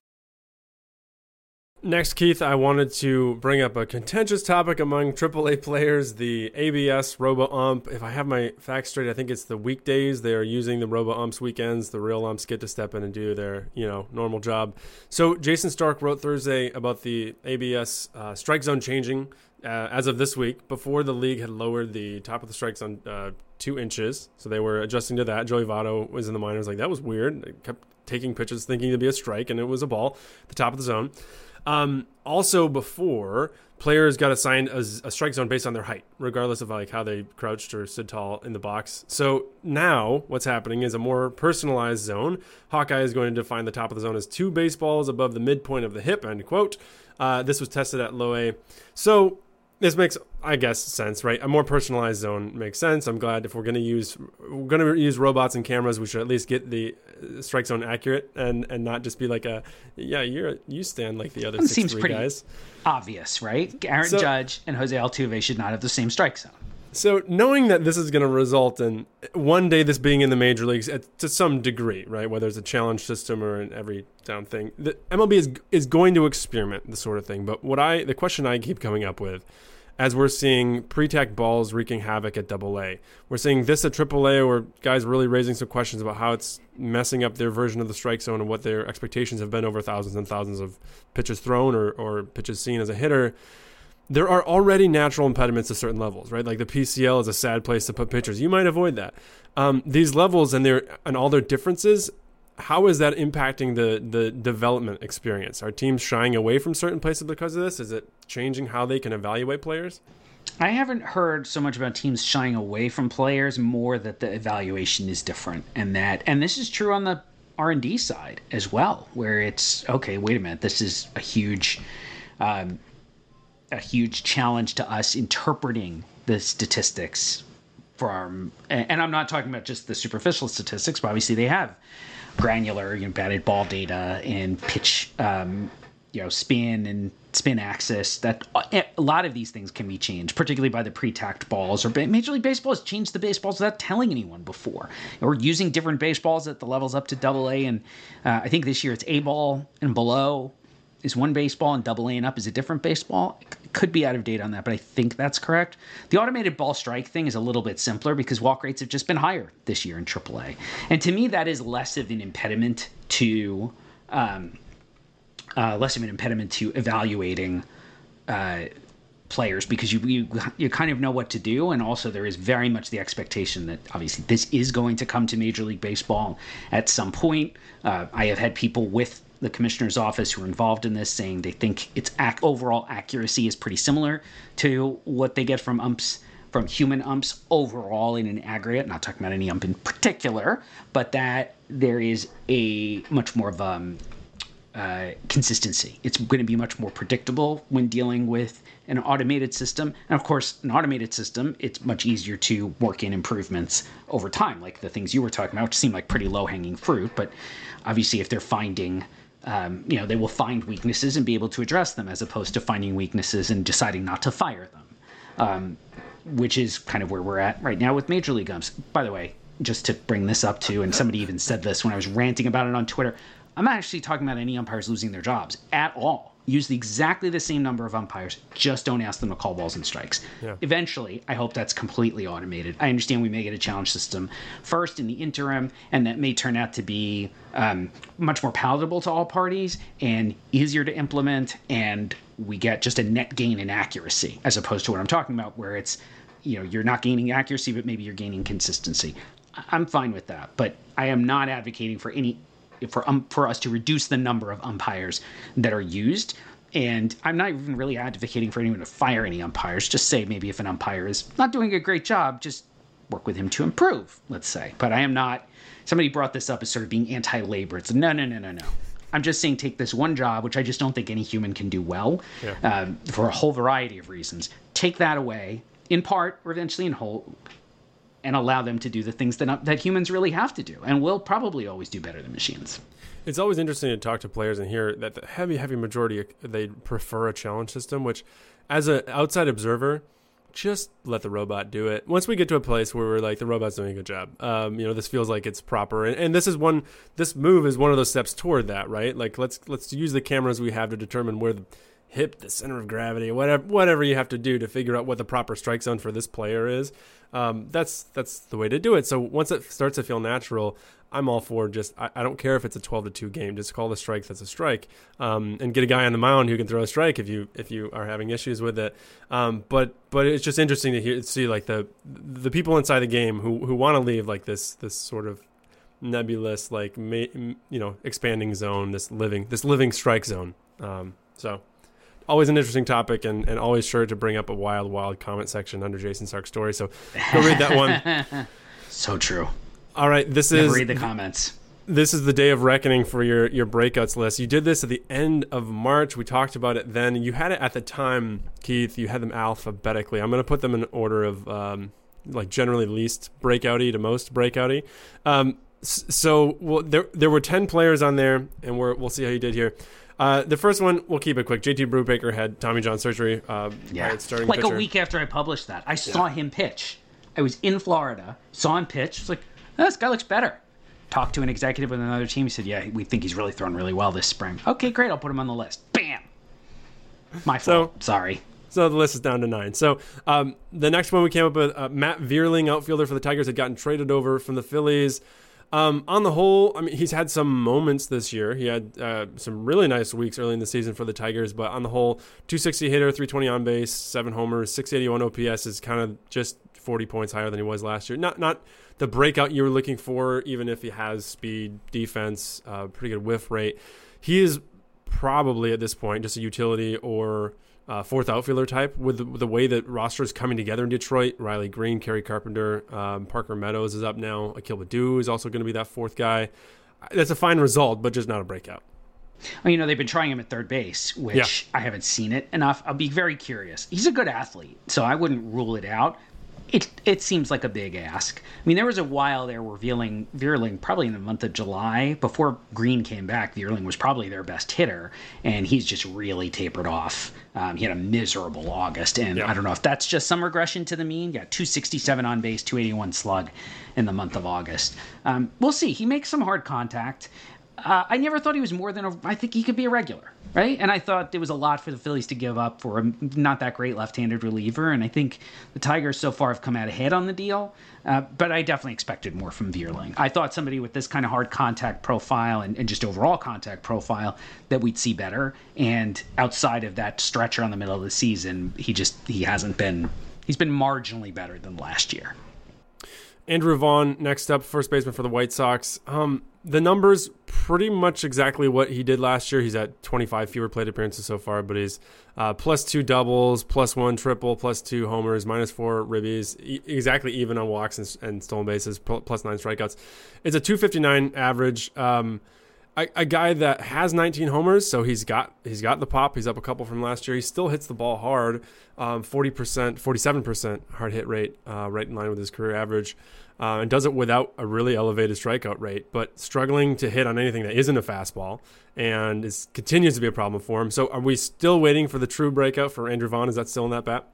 Next, Keith, I wanted to bring up a contentious topic among triple A players, the A B S Robo-Ump. If I have my facts straight, I think it's the weekdays. They are using the Robo-Umps weekends. The real umps get to step in and do their, you know, normal job. So Jason Stark wrote Thursday about the A B S uh, strike zone changing uh, as of this week, before the league had lowered the top of the strike zone uh, two inches. So they were adjusting to that. Joey Votto was in the minors like, that was weird. They kept taking pitches thinking it'd be a strike, and it was a ball at the top of the zone. Um, also, before, players got assigned a, a strike zone based on their height, regardless of like how they crouched or stood tall in the box. So now what's happening is a more personalized zone. Hawkeye is going to define the top of the zone as two baseballs above the midpoint of the hip, end quote. Uh, this was tested at low A. So this makes, I guess, sense, right? A more personalized zone makes sense. I'm glad if we're going to use we're going to use robots and cameras, we should at least get the strike zone accurate and, and not just be like a yeah you're you stand like the other it six seems three pretty guys. Obvious, right? Aaron so, Judge and Jose Altuve should not have the same strike zone. So knowing that this is going to result in one day this being in the major leagues at, to some degree, right? Whether it's a challenge system or an every down thing, the M L B is is going to experiment this sort of thing. But what I the question I keep coming up with, as we're seeing pre-tack balls wreaking havoc at double A. We're seeing this at triple A, where guys really raising some questions about how it's messing up their version of the strike zone and what their expectations have been over thousands and thousands of pitches thrown or, or pitches seen as a hitter. There are already natural impediments to certain levels, right? Like the P C L is a sad place to put pitchers. You might avoid that. Um, these levels and their and all their differences, how is that impacting the the development experience? Are teams shying away from certain places because of this? Is it changing how they can evaluate players? I haven't heard so much about teams shying away from players, more that the evaluation is different. And that, and this is true on the R and D side as well, where it's, okay, wait a minute, this is a huge, um, a huge challenge to us interpreting the statistics from, and I'm not talking about just the superficial statistics, but obviously they have granular, you know, batted ball data and pitch, um, you know, spin and spin axis. That a lot of these things can be changed, particularly by the pre-tacked balls. Or Major League Baseball has changed the baseballs without telling anyone before. We're using different baseballs at the levels up to double A, and uh, I think this year it's A ball and below is one baseball, and double A and up is a different baseball. It could be out of date on that, but I think that's correct. The automated ball strike thing is a little bit simpler because walk rates have just been higher this year in triple A. And to me, that is less of an impediment to um, uh, less of an impediment to evaluating uh, players because you, you you kind of know what to do, and also there is very much the expectation that obviously this is going to come to Major League Baseball at some point. Uh, I have had people with the commissioner's office who are involved in this saying they think its ac- overall accuracy is pretty similar to what they get from umps, from human umps overall in an aggregate, not talking about any ump in particular, but that there is a much more of um, uh, consistency. It's going to be much more predictable when dealing with an automated system. And of course, an automated system, it's much easier to work in improvements over time, like the things you were talking about, which seem like pretty low-hanging fruit. But obviously, if they're finding, um, you know, they will find weaknesses and be able to address them, as opposed to finding weaknesses and deciding not to fire them, um, which is kind of where we're at right now with Major League umps. By the way, just to bring this up too, and somebody even said this when I was ranting about it on Twitter, I'm not actually talking about any umpires losing their jobs at all. Use the, exactly the same number of umpires. Just don't ask them to call balls and strikes. Yeah. Eventually, I hope that's completely automated. I understand we may get a challenge system first in the interim, and that may turn out to be um, much more palatable to all parties and easier to implement, and we get just a net gain in accuracy, as opposed to what I'm talking about, where it's, you know, you're not gaining accuracy, but maybe you're gaining consistency. I'm fine with that, but I am not advocating for any for um, for us to reduce the number of umpires that are used. And I'm not even really advocating for anyone to fire any umpires. Just say maybe if an umpire is not doing a great job, just work with him to improve, let's say. But I am not, somebody brought this up as sort of being anti-labor. It's no, no, no, no, no. I'm just saying take this one job, which I just don't think any human can do well, yeah. um, for a whole variety of reasons. Take that away, in part, or eventually in whole, and allow them to do the things that that humans really have to do, and will probably always do better than machines. It's always interesting to talk to players and hear that the heavy, heavy majority, they prefer a challenge system, which as an outside observer, just let the robot do it. Once we get to a place where we're like, the robot's doing a good job, um, you know, this feels like it's proper. And, and this is one, this move is one of those steps toward that, right? Like, let's, let's use the cameras we have to determine where the hip, the center of gravity, whatever, whatever you have to do to figure out what the proper strike zone for this player is. Um, that's, that's the way to do it. So once it starts to feel natural, I'm all for just, I, I don't care if it's a twelve to two game, just call the strike that's a strike, um, and get a guy on the mound who can throw a strike if you, if you are having issues with it. Um, but, but it's just interesting to hear, see like the, the people inside the game who, who want to leave like this, this sort of nebulous, like, ma- you know, expanding zone, this living, this living strike zone. Um, so always an interesting topic, and, and always sure to bring up a wild, wild comment section under Jason Sark's story. So go read that one. So true. All right, this Never is read the comments. This is the day of reckoning for your your breakouts list. You did this at the end of March. We talked about it then. You had it at the time, Keith. You had them alphabetically. I'm going to put them in order of um, like generally least breakouty to most breakouty. Um, so well, there there were ten players on there, and we're, we'll see how you did here. Uh, the first one, we'll keep it quick. J T Brubaker had Tommy John surgery. Uh, yeah, starting like pitcher. A week after I published that, I saw yeah. him pitch. I was in Florida, saw him pitch. It's like, oh, this guy looks better. Talked to an executive with another team. He said, yeah, we think he's really thrown really well this spring. Okay, great. I'll put him on the list. Bam. My fault. So, Sorry. So the list is down to nine. So um, the next one we came up with, uh, Matt Vierling, outfielder for the Tigers, had gotten traded over from the Phillies. Um, on the whole, I mean, he's had some moments this year. He had uh, some really nice weeks early in the season for the Tigers, but on the whole, two sixty hitter, three twenty on base, seven homers, six eighty-one O P S is kind of just forty points higher than he was last year. Not not the breakout you were looking for, even if he has speed, defense, uh, pretty good whiff rate. He is probably at this point just a utility or uh, fourth outfielder type with the, with the way that roster is coming together in Detroit. Riley Green, Kerry Carpenter, um, Parker Meadows is up now. Akil Baddoo is also going to be that fourth guy. That's a fine result, but just not a breakout. Well, you know, they've been trying him at third base, which yeah. I haven't seen it enough. I'll be very curious. He's a good athlete, so I wouldn't rule it out. It it seems like a big ask. I mean, there was a while there where Vierling, Vierling, probably in the month of July, before Green came back, Vierling was probably their best hitter, and he's just really tapered off. Um, he had a miserable August, and yeah. I don't know if that's just some regression to the mean. Yeah, two sixty-seven on base, two eighty-one slug in the month of August. Um, we'll see. He makes some hard contact. Uh, I never thought he was more than a. I think he could be a regular, right? And I thought there was a lot for the Phillies to give up for a not that great left-handed reliever. And I think the Tigers so far have come out ahead on the deal. Uh, but I definitely expected more from Vierling. I thought somebody with this kind of hard contact profile and, and just overall contact profile that we'd see better. And outside of that stretcher on the middle of the season, he just he hasn't been. He's been marginally better than last year. Andrew Vaughn, next up, first baseman for the White Sox. Um, the numbers pretty much exactly what he did last year. He's at twenty-five fewer plate appearances so far, but he's uh, plus two doubles, plus one triple, plus two homers, minus four ribbies, e- exactly even on walks and, and stolen bases, plus nine strikeouts. It's a two fifty-nine average. Um, a, a guy that has nineteen homers, so he's got he's got the pop. He's up a couple from last year. He still hits the ball hard, um, forty percent, forty-seven percent hard hit rate, uh, right in line with his career average. Uh, and does it without a really elevated strikeout rate, but struggling to hit on anything that isn't a fastball, and is continues to be a problem for him. So are we still waiting for the true breakout for Andrew Vaughn? Is that still in that bat?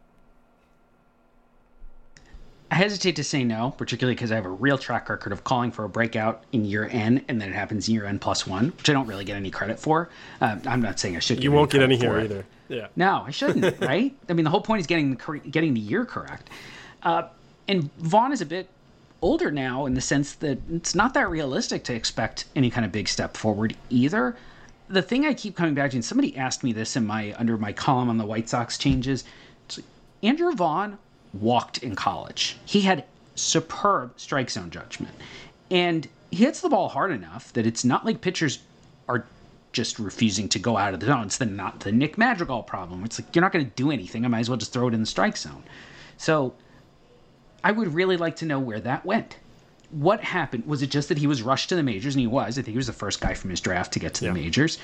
I hesitate to say no, particularly because I have a real track record of calling for a breakout in year N, and then it happens in year N plus one, which I don't really get any credit for. Uh, I'm not saying I should. You won't get any here either. Yeah. No, I shouldn't. Right? I mean, the whole point is getting the getting the year correct. Uh, and Vaughn is a bit older now in the sense that it's not that realistic to expect any kind of big step forward either. The thing I keep coming back to, and somebody asked me this in my under my column on the White Sox changes, Andrew Vaughn walked in college. He had superb strike zone judgment, and he hits the ball hard enough that it's not like pitchers are just refusing to go out of the zone. It's the not the Nick Madrigal problem. It's like, you're not going to do anything. I might as well just throw it in the strike zone. So I would really like to know where that went. What happened? Was it just that he was rushed to the majors? And he was. I think he was the first guy from his draft to get to yeah. the majors.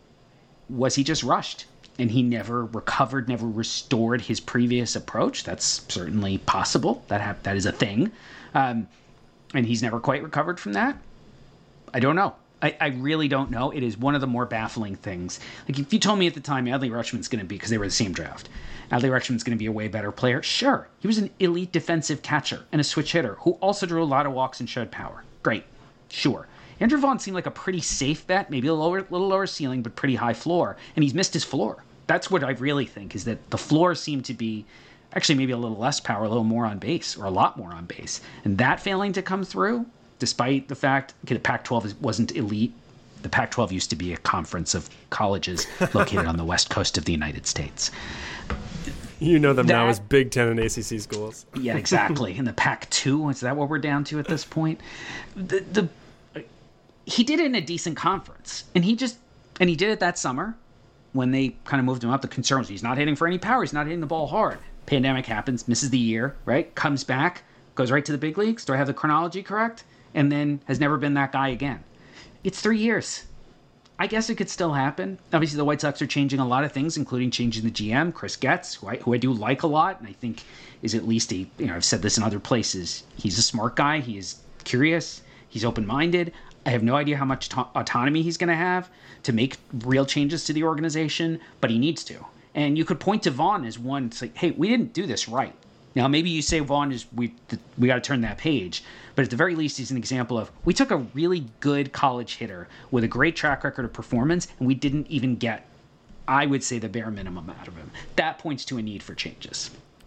Was he just rushed? And he never recovered, never restored his previous approach? That's certainly possible. That ha- that is a thing. Um, and he's never quite recovered from that? I don't know. I, I really don't know. It is one of the more baffling things. Like, if you told me at the time Adley Rutschman's going to be, because they were the same draft, Adley Rutschman's going to be a way better player, sure. He was an elite defensive catcher and a switch hitter who also drew a lot of walks and showed power. Great. Sure. Andrew Vaughn seemed like a pretty safe bet, maybe a lower, little lower ceiling, but pretty high floor. And he's missed his floor. That's what I really think, is that the floor seemed to be actually maybe a little less power, a little more on base, or a lot more on base. And that failing to come through, despite the fact okay, the Pac twelve wasn't elite. The Pac twelve used to be a conference of colleges located on the west coast of the United States. You know them that, now as Big Ten and A C C schools. Yeah, exactly. And the Pac two, is that what we're down to at this point? The, the he did it in a decent conference, and he just and he did it that summer when they kind of moved him up. The concern was he's not hitting for any power. He's not hitting the ball hard. Pandemic happens, misses the year, right? Comes back, goes right to the big leagues. Do I have the chronology correct? And then has never been that guy again. It's three years. I guess it could still happen. Obviously, the White Sox are changing a lot of things, including changing the G M, Chris Getz, who I, who I do like a lot, and I think is at least a, you know, I've said this in other places, he's a smart guy. He is curious. He's open-minded. I have no idea how much ta- autonomy he's going to have to make real changes to the organization, but he needs to. And you could point to Vaughn as one, it's like, hey, we didn't do this right. Now, maybe you say Vaughn is, we we got to turn that page, but at the very least, he's an example of, we took a really good college hitter with a great track record of performance, and we didn't even get, I would say, the bare minimum out of him. That points to a need for changes.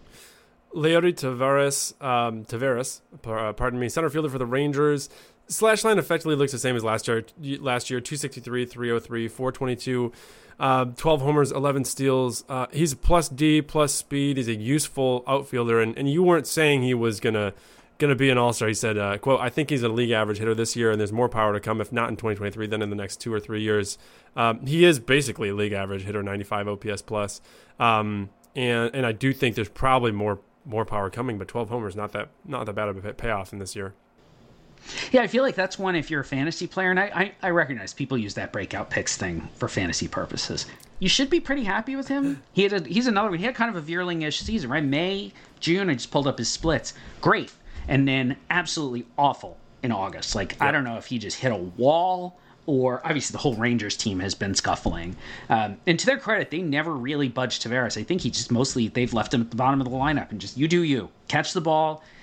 Leody Taveras, um, Taveras, pardon me, center fielder for the Rangers. Slash line effectively looks the same as last year. Last year, two sixty-three, three oh three, four twenty-two, uh, twelve homers, eleven steals. Uh, he's plus D, plus speed. He's a useful outfielder, and, and you weren't saying he was gonna gonna be an all-star. He said, uh, "quote I think he's a league average hitter this year, and there's more power to come, if not in twenty twenty-three, then in the next two or three years." Um, he is basically a league average hitter, ninety-five O P S plus, um, and and I do think there's probably more more power coming, but twelve homers not that not that bad of a payoff in this year. Yeah, I feel like that's one if you're a fantasy player, and I, I, I recognize people use that breakout picks thing for fantasy purposes. You should be pretty happy with him. He had a, he's another one. He had kind of a Vierling-ish season, right? May, June, I just pulled up his splits. Great. And then absolutely awful in August. Like, yep. I don't know if he just hit a wall or obviously the whole Rangers team has been scuffling. Um, and to their credit, they never really budged Taveras. I think he just mostly, they've left him at the bottom of the lineup and just, you do you. Catch the ball.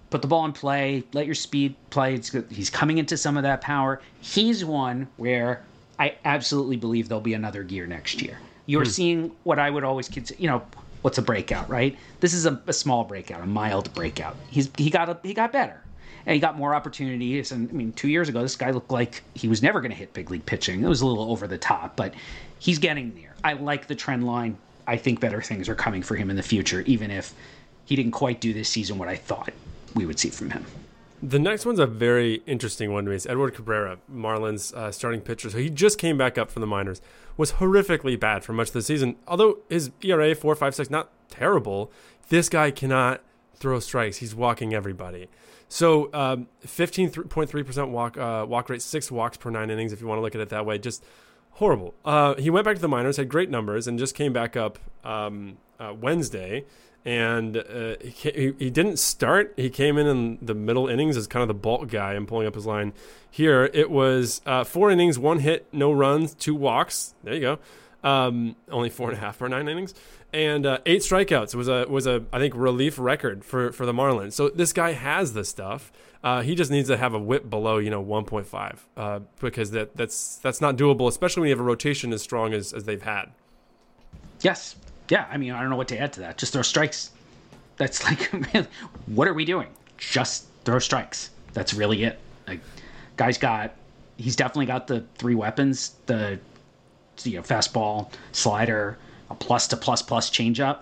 put the ball in play, let your speed play. It's good. He's coming into some of that power. He's one where I absolutely believe there'll be another gear next year. You're hmm. seeing what I would always consider, you know, what's a breakout, right? This is a, a small breakout, a mild breakout. He's he got a, he got better, and he got more opportunities. And I mean, two years ago, this guy looked like he was never going to hit big league pitching. It was a little over the top, but he's getting there. I like the trend line. I think better things are coming for him in the future, even if he didn't quite do this season what I thought we would see from him. The next one's a very interesting one to me. It's Edward Cabrera, Marlins uh, starting pitcher. So he just came back up from the minors. Was horrifically bad for much of the season. Although his E R A, four point five six, not terrible, this guy cannot throw strikes. He's walking everybody. So um, fifteen point three percent walk uh, walk rate, six walks per nine innings, if you want to look at it that way. Just horrible. Uh, he went back to the minors, had great numbers, and just came back up um, uh, Wednesday. And uh, he, he didn't start. He came in in the middle innings as kind of the bulk guy. I'm pulling up his line here. It was uh, four innings, one hit, no runs, two walks. There you go. Um, only four and a half per nine innings, and uh, eight strikeouts. It was a was a I think relief record for for the Marlins. So this guy has the stuff. Uh, he just needs to have a whip below, you know, one point five, uh, because that that's that's not doable, especially when you have a rotation as strong as as they've had. Yes. Yeah, I mean, I don't know what to add to that. Just throw strikes. That's like, what are we doing? Just throw strikes. That's really it. Like, guy's got, he's definitely got the three weapons: the, you know, fastball, slider, a plus to plus plus changeup.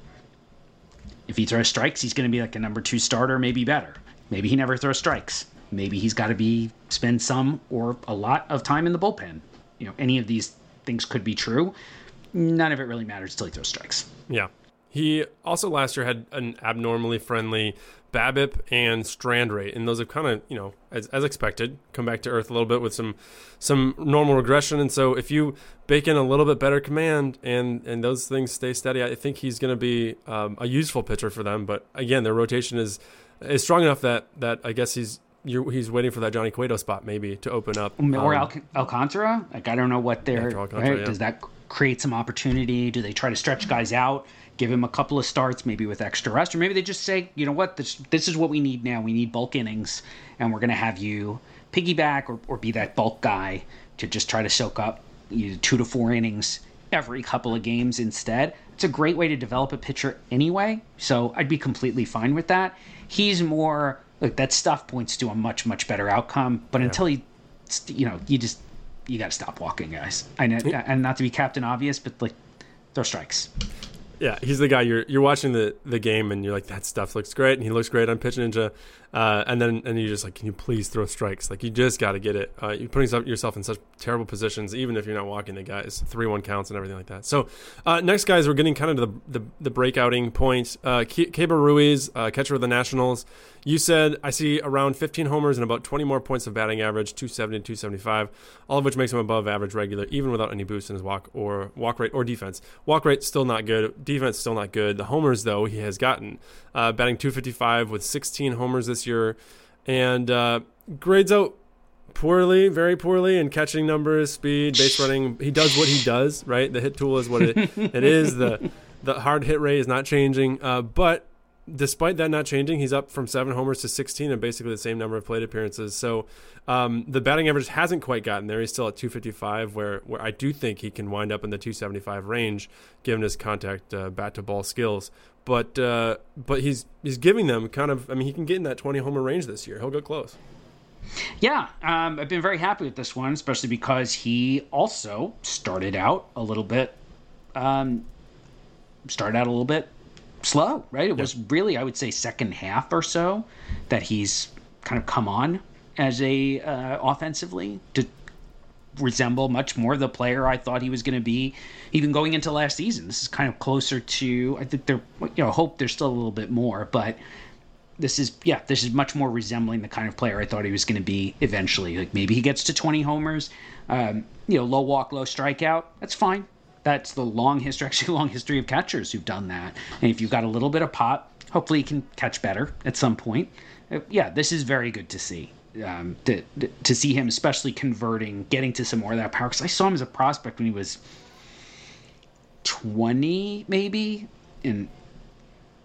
If he throws strikes, he's going to be like a number two starter, maybe better. Maybe he never throws strikes. Maybe he's got to be spend some or a lot of time in the bullpen. You know, any of these things could be true. None of it really matters until he throws strikes. Yeah. He also last year had an abnormally friendly BABIP and strand rate, and those have kind of, you know, as, as expected, come back to earth a little bit with some some normal regression. And so if you bake in a little bit better command and, and those things stay steady, I think he's going to be um, a useful pitcher for them. But again, their rotation is is strong enough that that I guess he's you're, he's waiting for that Johnny Cueto spot maybe to open up. Or um, Al- Alcantara. Like, I don't know what they're yeah, Alcantara, right? yeah. Does that create some opportunity? Do they try to stretch guys out, give him a couple of starts, maybe with extra rest, or maybe they just say, you know what, this this is what we need now. We need bulk innings, and we're going to have you piggyback or, or be that bulk guy to just try to soak up you know, two to four innings every couple of games instead. It's a great way to develop a pitcher anyway, so I'd be completely fine with that. He's more like that stuff points to a much much better outcome, but yeah. until he, you know, you just. You got to stop walking, guys. I know, and not to be Captain Obvious, but like, throw strikes. Yeah, he's the guy you're you're watching the, the game and you're like, that stuff looks great, and he looks great on Pitch Ninja, uh, and then and you're just like, can you please throw strikes? Like, you just got to get it. Uh, you're putting yourself in such terrible positions, even if you're not walking the guys, three one counts and everything like that. So uh, next, guys, we're getting kind of to the the, the breakouting point. Uh, Keibert Ruiz, uh, catcher of the Nationals. You said, I see around fifteen homers and about twenty more points of batting average, two seventy and two seventy-five, all of which makes him above average regular, even without any boost in his walk or walk rate or defense. Walk rate still not good. Defense still not good. The homers, though, he has gotten. Uh, batting two fifty-five with sixteen homers this year. And uh, grades out poorly, very poorly in catching numbers, speed, base running. He does what he does, right? The hit tool is what it, it is. The, the hard hit rate is not changing. Uh, but despite that not changing, he's up from seven homers to sixteen and basically the same number of plate appearances. So um, the batting average hasn't quite gotten there. He's still at two fifty-five, where where I do think he can wind up in the two seventy-five range, given his contact uh, bat-to-ball skills. But uh, but he's he's giving them kind of, I mean, he can get in that twenty homer range this year. He'll go close. Yeah, um, I've been very happy with this one, especially because he also started out a little bit, um, started out a little bit slow, right? It yeah. was really, I would say, second half or so that he's kind of come on as a uh, offensively to resemble much more the player I thought he was going to be even going into last season. This is kind of closer to, I think there, you know, hope there's still a little bit more, but this is, yeah, this is much more resembling the kind of player I thought he was going to be eventually. Like, maybe he gets to twenty homers, um, you know, low walk, low strikeout. That's fine. That's the long history, actually long history of catchers who've done that. And if you've got a little bit of pop, hopefully you can catch better at some point. Uh, yeah, this is very good to see. Um, to, to see him especially converting, getting to some more of that power. Because I saw him as a prospect when he was twenty, maybe. And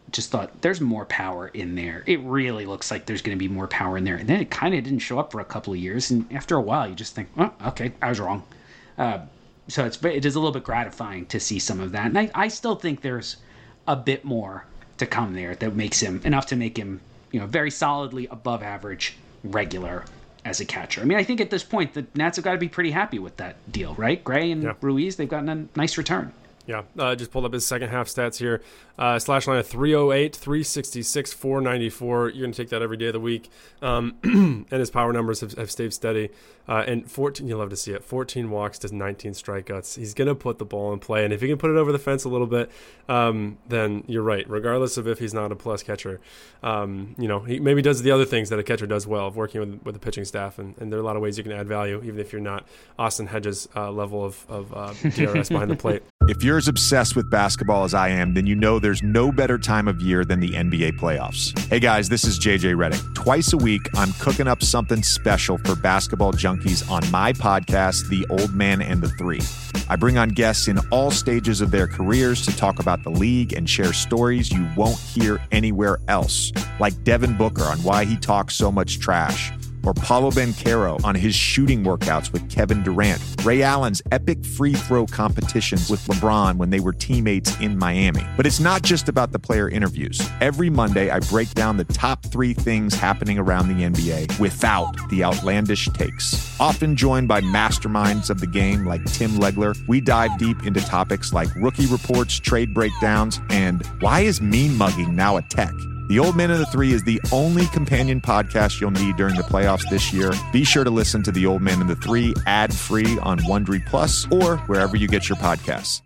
just thought there's more power in there. It really looks like there's going to be more power in there. And then it kind of didn't show up for a couple of years. And after a while, you just think, oh, okay, I was wrong. Uh, so it's it is a little bit gratifying to see some of that. And I, I still think there's a bit more to come there that makes him enough to make him, you know, very solidly above average regular as a catcher. I mean, I think at this point, the Nats have got to be pretty happy with that deal, right? Gray and yeah. Ruiz, they've gotten a nice return. Yeah, uh, just pulled up his second half stats here. Uh, slash line of three oh eight, three sixty-six, four ninety-four. You're going to take that every day of the week. Um, and his power numbers have, have stayed steady. Uh, and fourteen, you'll love to see it, fourteen walks to nineteen strikeouts. He's going to put the ball in play. And if he can put it over the fence a little bit, um, then you're right. Regardless of if he's not a plus catcher, um, you know, he maybe does the other things that a catcher does well, of working with, with the pitching staff. And, and there are a lot of ways you can add value, even if you're not Austin Hedges' uh, level of, of uh, D R S behind the plate. If you're as obsessed with basketball as I am, then you know there's no better time of year than the N B A playoffs. Hey guys, this is J J Redick. Twice a week, I'm cooking up something special for basketball junkies on my podcast, The Old Man and the Three. I bring on guests in all stages of their careers to talk about the league and share stories you won't hear anywhere else, like Devin Booker on why he talks so much trash, or Paolo Banchero on his shooting workouts with Kevin Durant, Ray Allen's epic free throw competitions with LeBron when they were teammates in Miami. But it's not just about the player interviews. Every Monday, I break down the top three things happening around the N B A without the outlandish takes. Often joined by masterminds of the game like Tim Legler, we dive deep into topics like rookie reports, trade breakdowns, and why is mean mugging now a tech? The Old Man and the Three is the only companion podcast you'll need during the playoffs this year. Be sure to listen to The Old Man and the Three ad-free on Wondery Plus or wherever you get your podcasts.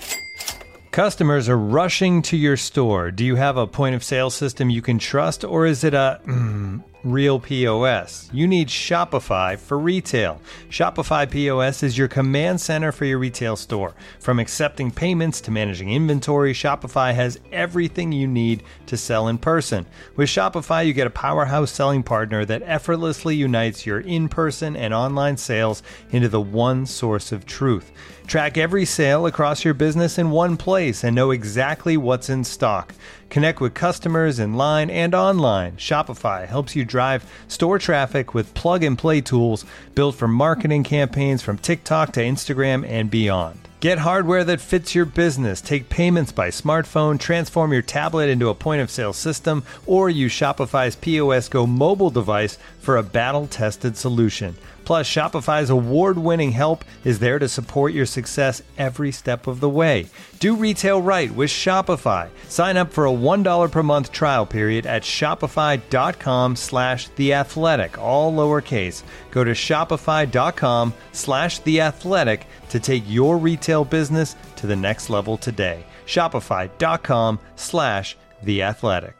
Customers are rushing to your store. Do you have a point-of-sale system you can trust, or is it a mm, real P O S? You need Shopify for retail. Shopify P O S is your command center for your retail store. From accepting payments to managing inventory, Shopify has everything you need to sell in person. With Shopify, you get a powerhouse selling partner that effortlessly unites your in-person and online sales into the one source of truth. Track every sale across your business in one place and know exactly what's in stock. Connect with customers in line and online. Shopify helps you drive store traffic with plug-and-play tools built for marketing campaigns from TikTok to Instagram and beyond. Get hardware that fits your business. Take payments by smartphone, transform your tablet into a point-of-sale system, or use Shopify's P O S Go mobile device for a battle-tested solution. Plus, Shopify's award-winning help is there to support your success every step of the way. Do retail right with Shopify. Sign up for a one dollar per month trial period at shopify.com slash theathletic, all lowercase. Go to shopify.com slash theathletic to take your retail business to the next level today. Shopify.com slash theathletic.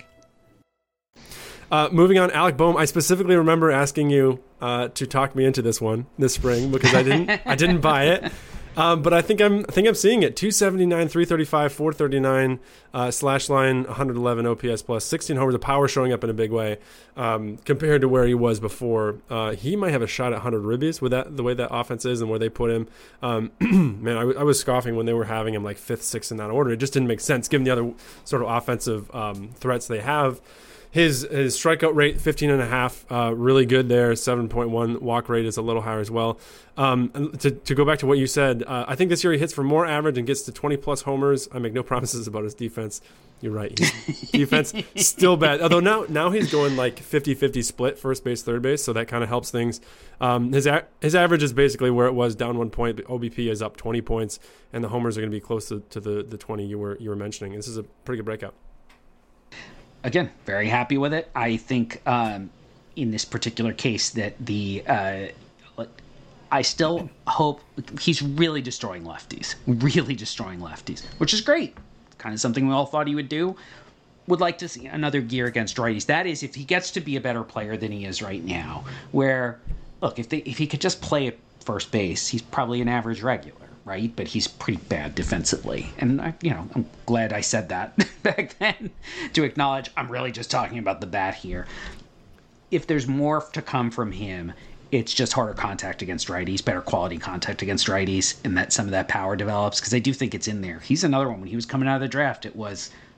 Uh, moving on, Alec Boehm. I specifically remember asking you uh, to talk me into this one this spring because I didn't. I didn't buy it, um, but I think I'm. I think I'm seeing it. two seventy-nine, three thirty-five, four thirty-nine, uh, slash line, one eleven O P S plus, sixteen homers. The power showing up in a big way um, compared to where he was before. Uh, he might have a shot at one hundred ribbies with that the way that offense is and where they put him. Um, man, I, w- I was scoffing when they were having him like fifth, sixth in that order. It just didn't make sense given the other sort of offensive um, threats they have. His his strikeout rate, fifteen and a half, uh, really good there. seven point one walk rate is a little higher as well. Um, to, to go back to what you said, uh, I think this year he hits for more average and gets to twenty plus homers. I make no promises about his defense. You're right. His defense still bad. Although now now he's going like fifty-fifty split first base, third base, so that kind of helps things. Um, his a- his average is basically where it was, down one point. But O B P is up twenty points, and the homers are going to be close to, to the, the twenty you were you were mentioning. This is a pretty good breakout. Again, very happy with it. I think um, in this particular case that the uh, I still hope he's really destroying lefties, really destroying lefties, which is great. Kind of something we all thought he would do. Would like to see another gear against righties. That is, if he gets to be a better player than he is right now. Where, look, if they if he could just play at first base, he's probably an average regular. Right, but he's pretty bad defensively, and I, you know, I'm glad I said that back then to acknowledge I'm really just talking about the bat here. If there's more to come from him, it's just harder contact against righties, better quality contact against righties, and that some of that power develops because I do think it's in there. He's another one. When he was coming out of the draft, it was,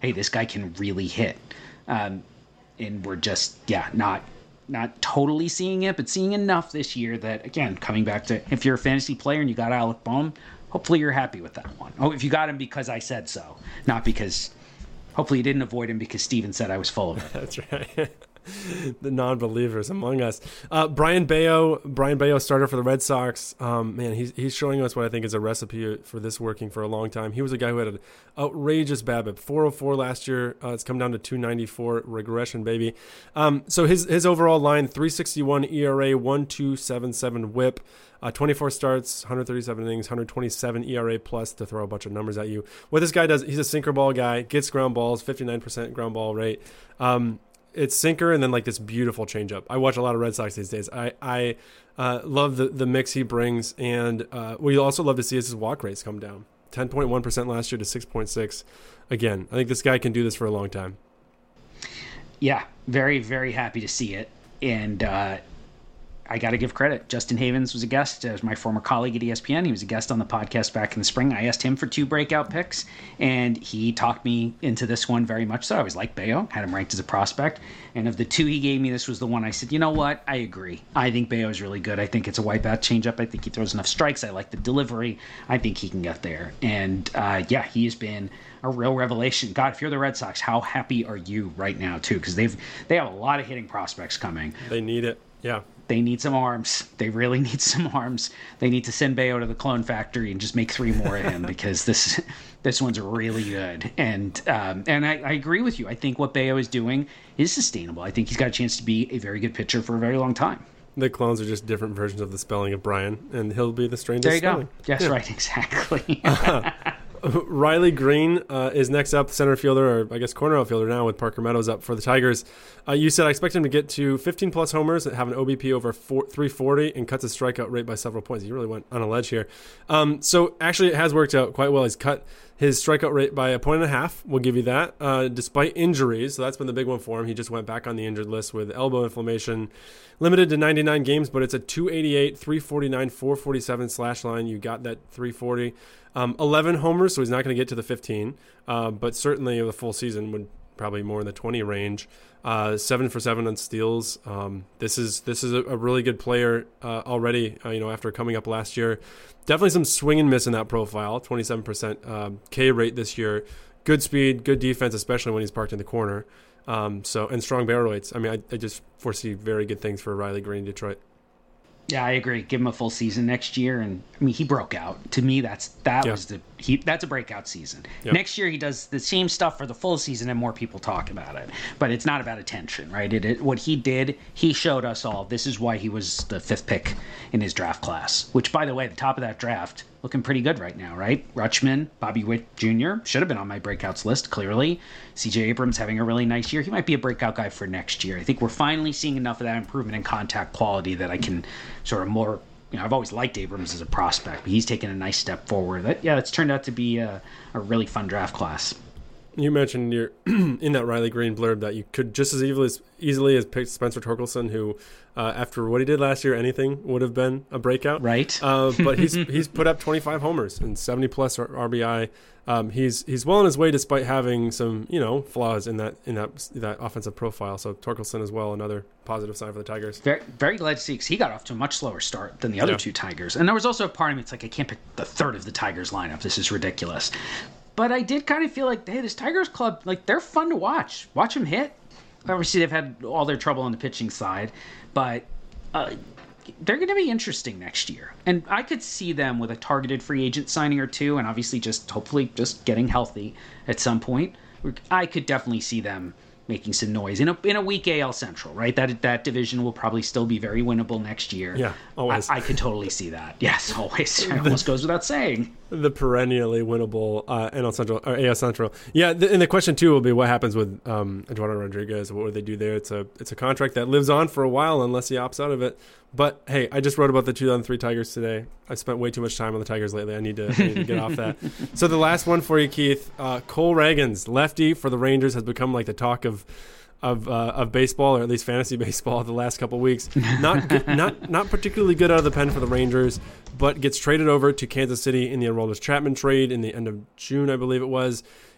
hey, this guy can really hit. Um, and we're just, yeah, not not totally seeing it, but seeing enough this year that, again, coming back to, if you're a fantasy player and you got Alec Bohm, hopefully you're happy with that one. Oh, if you got him because I said so, not because, hopefully you didn't avoid him because Steven said I was full of it. That's right. The non-believers among us. Uh, Brian Bayo, Brian Bayo, starter for the Red Sox. Um, man, he's he's showing us what I think is a recipe for this working for a long time. He was a guy who had an outrageous BABIP, four oh four last year. Uh, it's come down to two ninety-four, regression, baby. Um, so his his overall line: three sixty-one E R A, one two seven seven WHIP. Uh, twenty-four starts, one thirty-seven innings, one twenty-seven E R A plus, to throw a bunch of numbers at you. What this guy does, he's a sinker ball guy, gets ground balls, fifty-nine percent ground ball rate. Um, it's sinker and then like this beautiful changeup. I watch a lot of Red Sox these days. I I uh, love the, the mix he brings, and uh, what you also love to see is his walk rates come down. ten point one percent last year to six point six. Again, I think this guy can do this for a long time. Yeah, very, very happy to see it. And uh, I got to give credit. Justin Havens was a guest, as my former colleague at E S P N. He was a guest on the podcast back in the spring. I asked him for two breakout picks, and he talked me into this one very much so. I was like Bayo, had him ranked as a prospect. And of the two he gave me, this was the one I said, you know what? I agree. I think Bayo is really good. I think it's a wipeout changeup. I think he throws enough strikes. I like the delivery. I think he can get there. And uh, yeah, he's been a real revelation. God, if you're the Red Sox, how happy are you right now, too? Because they've they have a lot of hitting prospects coming. They need it. Yeah. They need some arms. They really need some arms. They need to send Bayo to the clone factory and just make three more of him because this this one's really good. And um, and I, I agree with you. I think what Bayo is doing is sustainable. I think he's got a chance to be a very good pitcher for a very long time. The clones are just different versions of the spelling of Brian, and he'll be the strangest There you spelling. go. Yes, yeah. right, exactly. uh, Riley Green uh, is next up, center fielder, or I guess corner outfielder now with Parker Meadows up for the Tigers. Uh, you said I expect him to get to fifteen plus homers, have an O B P over four, three forty, and cuts his strikeout rate by several points. He really went on a ledge here. Um, so actually, it has worked out quite well. He's cut his strikeout rate by a point and a half. We'll give you that, uh, despite injuries. So that's been the big one for him. He just went back on the injured list with elbow inflammation, limited to ninety-nine games, but it's a two eighty-eight, three forty-nine, four forty-seven slash line. You got that three forty. Um, eleven homers, so he's not going to get to the fifteen, uh, but certainly the full season would probably more in the twenty range. Uh, seven for seven on steals. Um, this is this is a, a really good player uh, already. Uh, you know, after coming up last year, definitely some swing and miss in that profile. twenty-seven percent um, K rate this year. Good speed, good defense, especially when he's parked in the corner. Um, so and strong barrel rates. I mean, I, I just foresee very good things for Riley Green in Detroit. Yeah, I agree. Give him a full season next year, and I mean, he broke out. To me, that's that yeah. was the he. That's a breakout season. Yep. Next year, he does the same stuff for the full season, and more people talk about it. But it's not about attention, right? It, it what he did, he showed us all. This is why he was the fifth pick in his draft class. Which, by the way, the top of that draft looking pretty good right now, right? Rutschman, Bobby Witt Junior should have been on my breakouts list. Clearly, C J Abrams having a really nice year. He might be a breakout guy for next year. I think we're finally seeing enough of that improvement in contact quality that I can sort of more, you know, I've always liked Abrams as a prospect, but he's taken a nice step forward. That, yeah, it's turned out to be a, a really fun draft class. You mentioned your in that Riley Green blurb that you could just as easily as, easily as pick Spencer Torkelson, who uh, after what he did last year, anything would have been a breakout. Right. Uh, but he's he's put up twenty-five homers and seventy plus R B I. Um, he's he's well on his way despite having some, you know, flaws in that in that that offensive profile. So Torkelson as well, another positive sign for the Tigers. Very, very glad to see, because he got off to a much slower start than the other yeah. two Tigers. And there was also a part of me, it's like, I can't pick the third of the Tigers lineup. This is ridiculous. But I did kind of feel like, hey, this Tigers club, like, they're fun to watch. Watch them hit. Obviously, they've had all their trouble on the pitching side, but uh, they're going to be interesting next year. And I could see them with a targeted free agent signing or two, and obviously just hopefully just getting healthy at some point. I could definitely see them making some noise in a in a weak A L Central, right? That that division will probably still be very winnable next year. Yeah, always. I, I could totally see that. Yes, always. It almost goes without saying. The perennially winnable uh, N L Central or A L Central. Yeah, the, and the question too will be what happens with um, Eduardo Rodriguez. What would they do there? It's a it's a contract that lives on for a while unless he opts out of it. But hey, I just wrote about the two thousand three Tigers today. I spent way too much time on the Tigers lately. I need to, I need to get off that. So the last one for you, Keith. Uh, Cole Ragans, lefty for the Rangers, has become like the talk of of uh, of baseball, or at least fantasy baseball, the last couple of weeks. Not good, not not particularly good out of the pen for the Rangers, but gets traded over to Kansas City in the Aroldis Chapman trade in the end of June, I believe it was.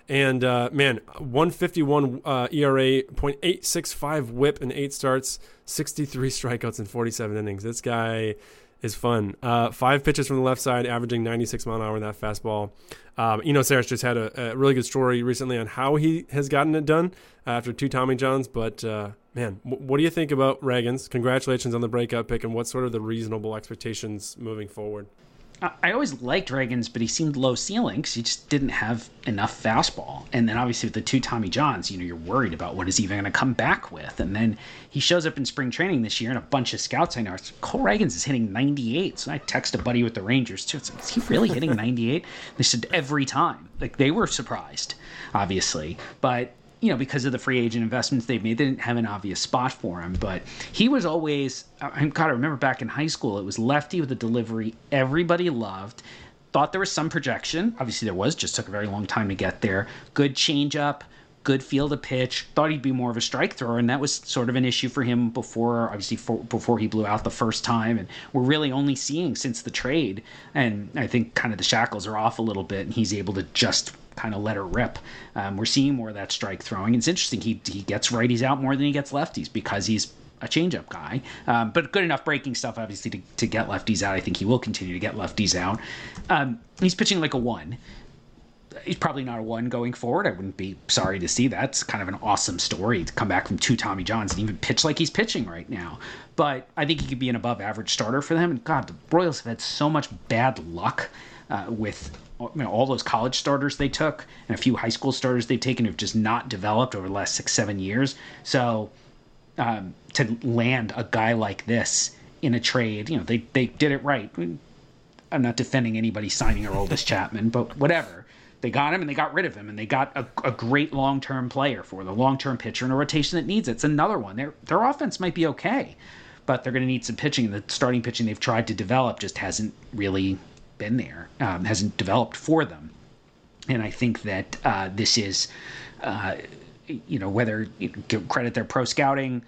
And, uh, man, one fifty-one uh, E R A, point eight six five whip in eight starts, sixty-three strikeouts in forty-seven innings. This guy is fun. Uh, five pitches from the left side, averaging ninety-six mile an hour in that fastball. Um, Eno Sarris just had a, a really good story recently on how he has gotten it done uh, after two Tommy Johns. But, uh, man, w- what do you think about Ragans? Congratulations on the breakout pick, and what's sort of the reasonable expectations moving forward? I always liked Ragans, but he seemed low ceiling because he just didn't have enough fastball. And then obviously with the two Tommy Johns, you know, you're worried about what is he even going to come back with. And then he shows up in spring training this year, and a bunch of scouts I know, Cole Ragans is hitting ninety-eight. So I text a buddy with the Rangers too. It's like, is he really hitting ninety-eight? They said every time. Like, they were surprised, obviously. But you know, because of the free agent investments they've made, they didn't have an obvious spot for him. But he was always, I gotta remember back in high school, it was lefty with a delivery everybody loved. Thought there was some projection. Obviously there was, just took a very long time to get there. Good changeup, good field of pitch. Thought he'd be more of a strike thrower, and that was sort of an issue for him before, obviously, for, before he blew out the first time. And we're really only seeing since the trade. And I think kind of the shackles are off a little bit, and he's able to just kind of let her rip. Um, we're seeing more of that strike throwing. It's interesting. He he gets righties out more than he gets lefties because he's a changeup guy. Um, but good enough breaking stuff, obviously, to, to get lefties out. I think he will continue to get lefties out. Um, he's pitching like a one. He's probably not a one going forward. I wouldn't be sorry to see that. It's kind of an awesome story to come back from two Tommy Johns and even pitch like he's pitching right now. But I think he could be an above average starter for them. And God, the Royals have had so much bad luck uh, with you know, all those college starters they took and a few high school starters they've taken who've just not developed over the last six, seven years. So um, to land a guy like this in a trade, you know, they, they did it right. I'm not defending anybody signing Aroldis Chapman, but whatever. They got him and they got rid of him, and they got a, a great long-term player for the long-term pitcher in a rotation that needs it. It's another one. Their their offense might be okay, but they're going to need some pitching. The starting pitching they've tried to develop just hasn't really been there, um, hasn't developed for them. And I think that uh, this is, uh, you know, whether you give credit their pro scouting,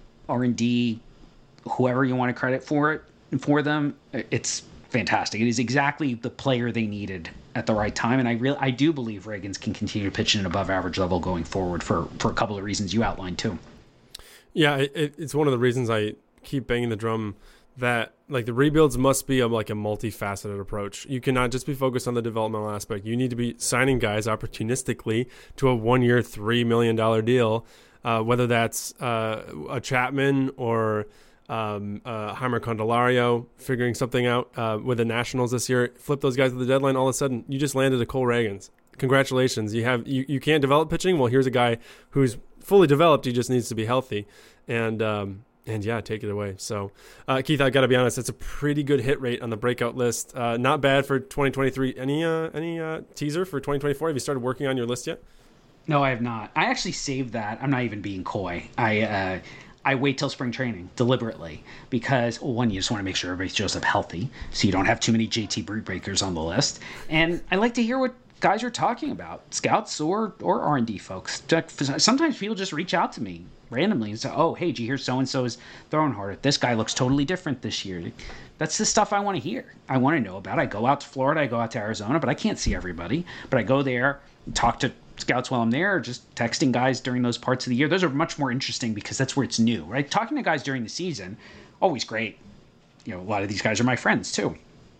R and D, whoever you want to credit for it for them, it's fantastic. It is exactly the player they needed at the right time, and I really, I do believe Ragans can continue to pitch at an above-average level going forward for, for a couple of reasons you outlined too. Yeah, it, it's one of the reasons I keep banging the drum that like the rebuilds must be a, like a multifaceted approach. You cannot just be focused on the developmental aspect. You need to be signing guys opportunistically to a one-year, three million dollar deal, uh, whether that's uh, a Chapman or Um, uh, Heimer Candelario, figuring something out uh, with the Nationals this year. Flip those guys at the deadline. All of a sudden, you just landed a Cole Ragans. Congratulations! You have you, you can't develop pitching. Well, here's a guy who's fully developed. He just needs to be healthy, and um, and yeah, take it away. So, uh, Keith, I got to be honest. It's a pretty good hit rate on the breakout list. Uh, not bad for twenty twenty-three. Any uh, any uh, teaser for twenty twenty-four? Have you started working on your list yet? No, I have not. I actually saved that. I'm not even being coy. I. Uh, I wait till spring training deliberately because, well, one, you just want to make sure everybody shows up healthy so you don't have too many J T breakers on the list. And I like to hear what guys are talking about, scouts or or R and D folks. Sometimes people just reach out to me randomly and say, oh, hey, did you hear so-and-so is throwing harder? This guy looks totally different this year. That's the stuff I want to hear. I want to know about. I go out to Florida, I go out to Arizona, but I can't see everybody. But I go there, talk to scouts while I'm there, or just texting guys during those parts of the year. Those are much more interesting because that's where it's new, right? Talking to guys during the season, always great. You know, a lot of these guys are my friends too,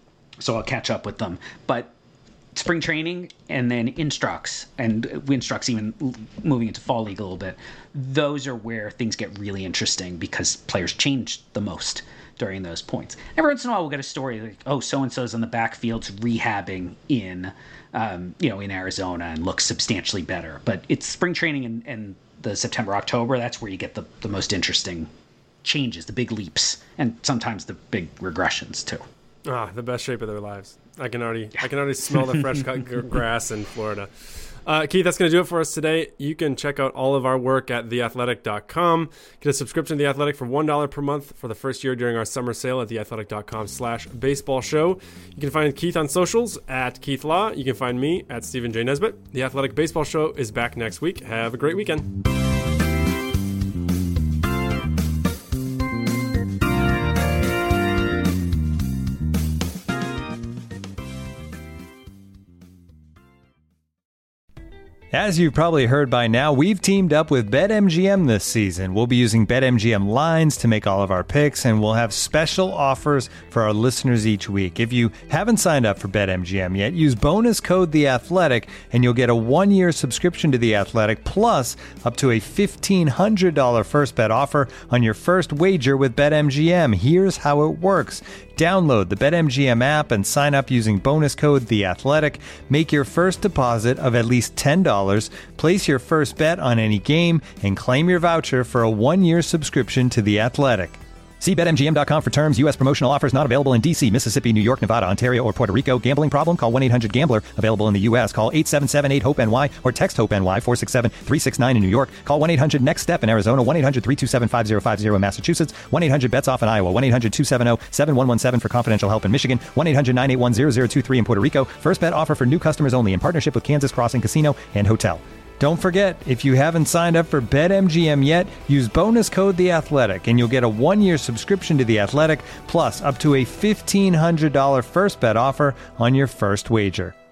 so I'll catch up with them. But spring training and then instructs, and instructs even moving into fall league a little bit, those are where things get really interesting because players change the most during those points. Every once in a while we'll get a story like, oh, so-and-so's on the backfields rehabbing in, um, you know, in Arizona and looks substantially better. But it's spring training and, and the September, October, that's where you get the, the most interesting changes, the big leaps, and sometimes the big regressions too. Ah, the best shape of their lives. I can already, I can already smell the fresh cut grass in Florida. Uh, Keith, that's going to do it for us today. You can check out all of our work at the athletic dot com. Get a subscription to The Athletic for one dollar per month for the first year during our summer sale at the athletic dot com slash baseball show. You can find Keith on socials at Keith Law. You can find me at Stephen J. Nesbitt. The Athletic Baseball Show is back next week. Have a great weekend. As you've probably heard by now, we've teamed up with BetMGM this season. We'll be using BetMGM lines to make all of our picks, and we'll have special offers for our listeners each week. If you haven't signed up for BetMGM yet, use bonus code The Athletic, and you'll get a one-year subscription to The Athletic, plus up to a fifteen hundred dollars first bet offer on your first wager with BetMGM. Here's how it works. Download the BetMGM app and sign up using bonus code The Athletic. Make your first deposit of at least ten dollars. Place your first bet on any game and claim your voucher for a one-year subscription to The Athletic. See Bet M G M dot com for terms. U S promotional offers not available in D C, Mississippi, New York, Nevada, Ontario, or Puerto Rico. Gambling problem? Call one eight hundred gambler. Available in the U S. Call eight seven seven eight hope N Y or text HOPE-NY four six seven three six nine in New York. Call one eight hundred next step in Arizona. one eight hundred three two seven five zero five zero in Massachusetts. one eight hundred bets off in Iowa. one eight hundred two seven zero seven one one seven for confidential help in Michigan. one eight hundred nine eight one zero zero two three in Puerto Rico. First bet offer for new customers only in partnership with Kansas Crossing Casino and Hotel. Don't forget, if you haven't signed up for BetMGM yet, use bonus code The Athletic, and you'll get a one-year subscription to The Athletic, plus up to a fifteen hundred dollars first bet offer on your first wager.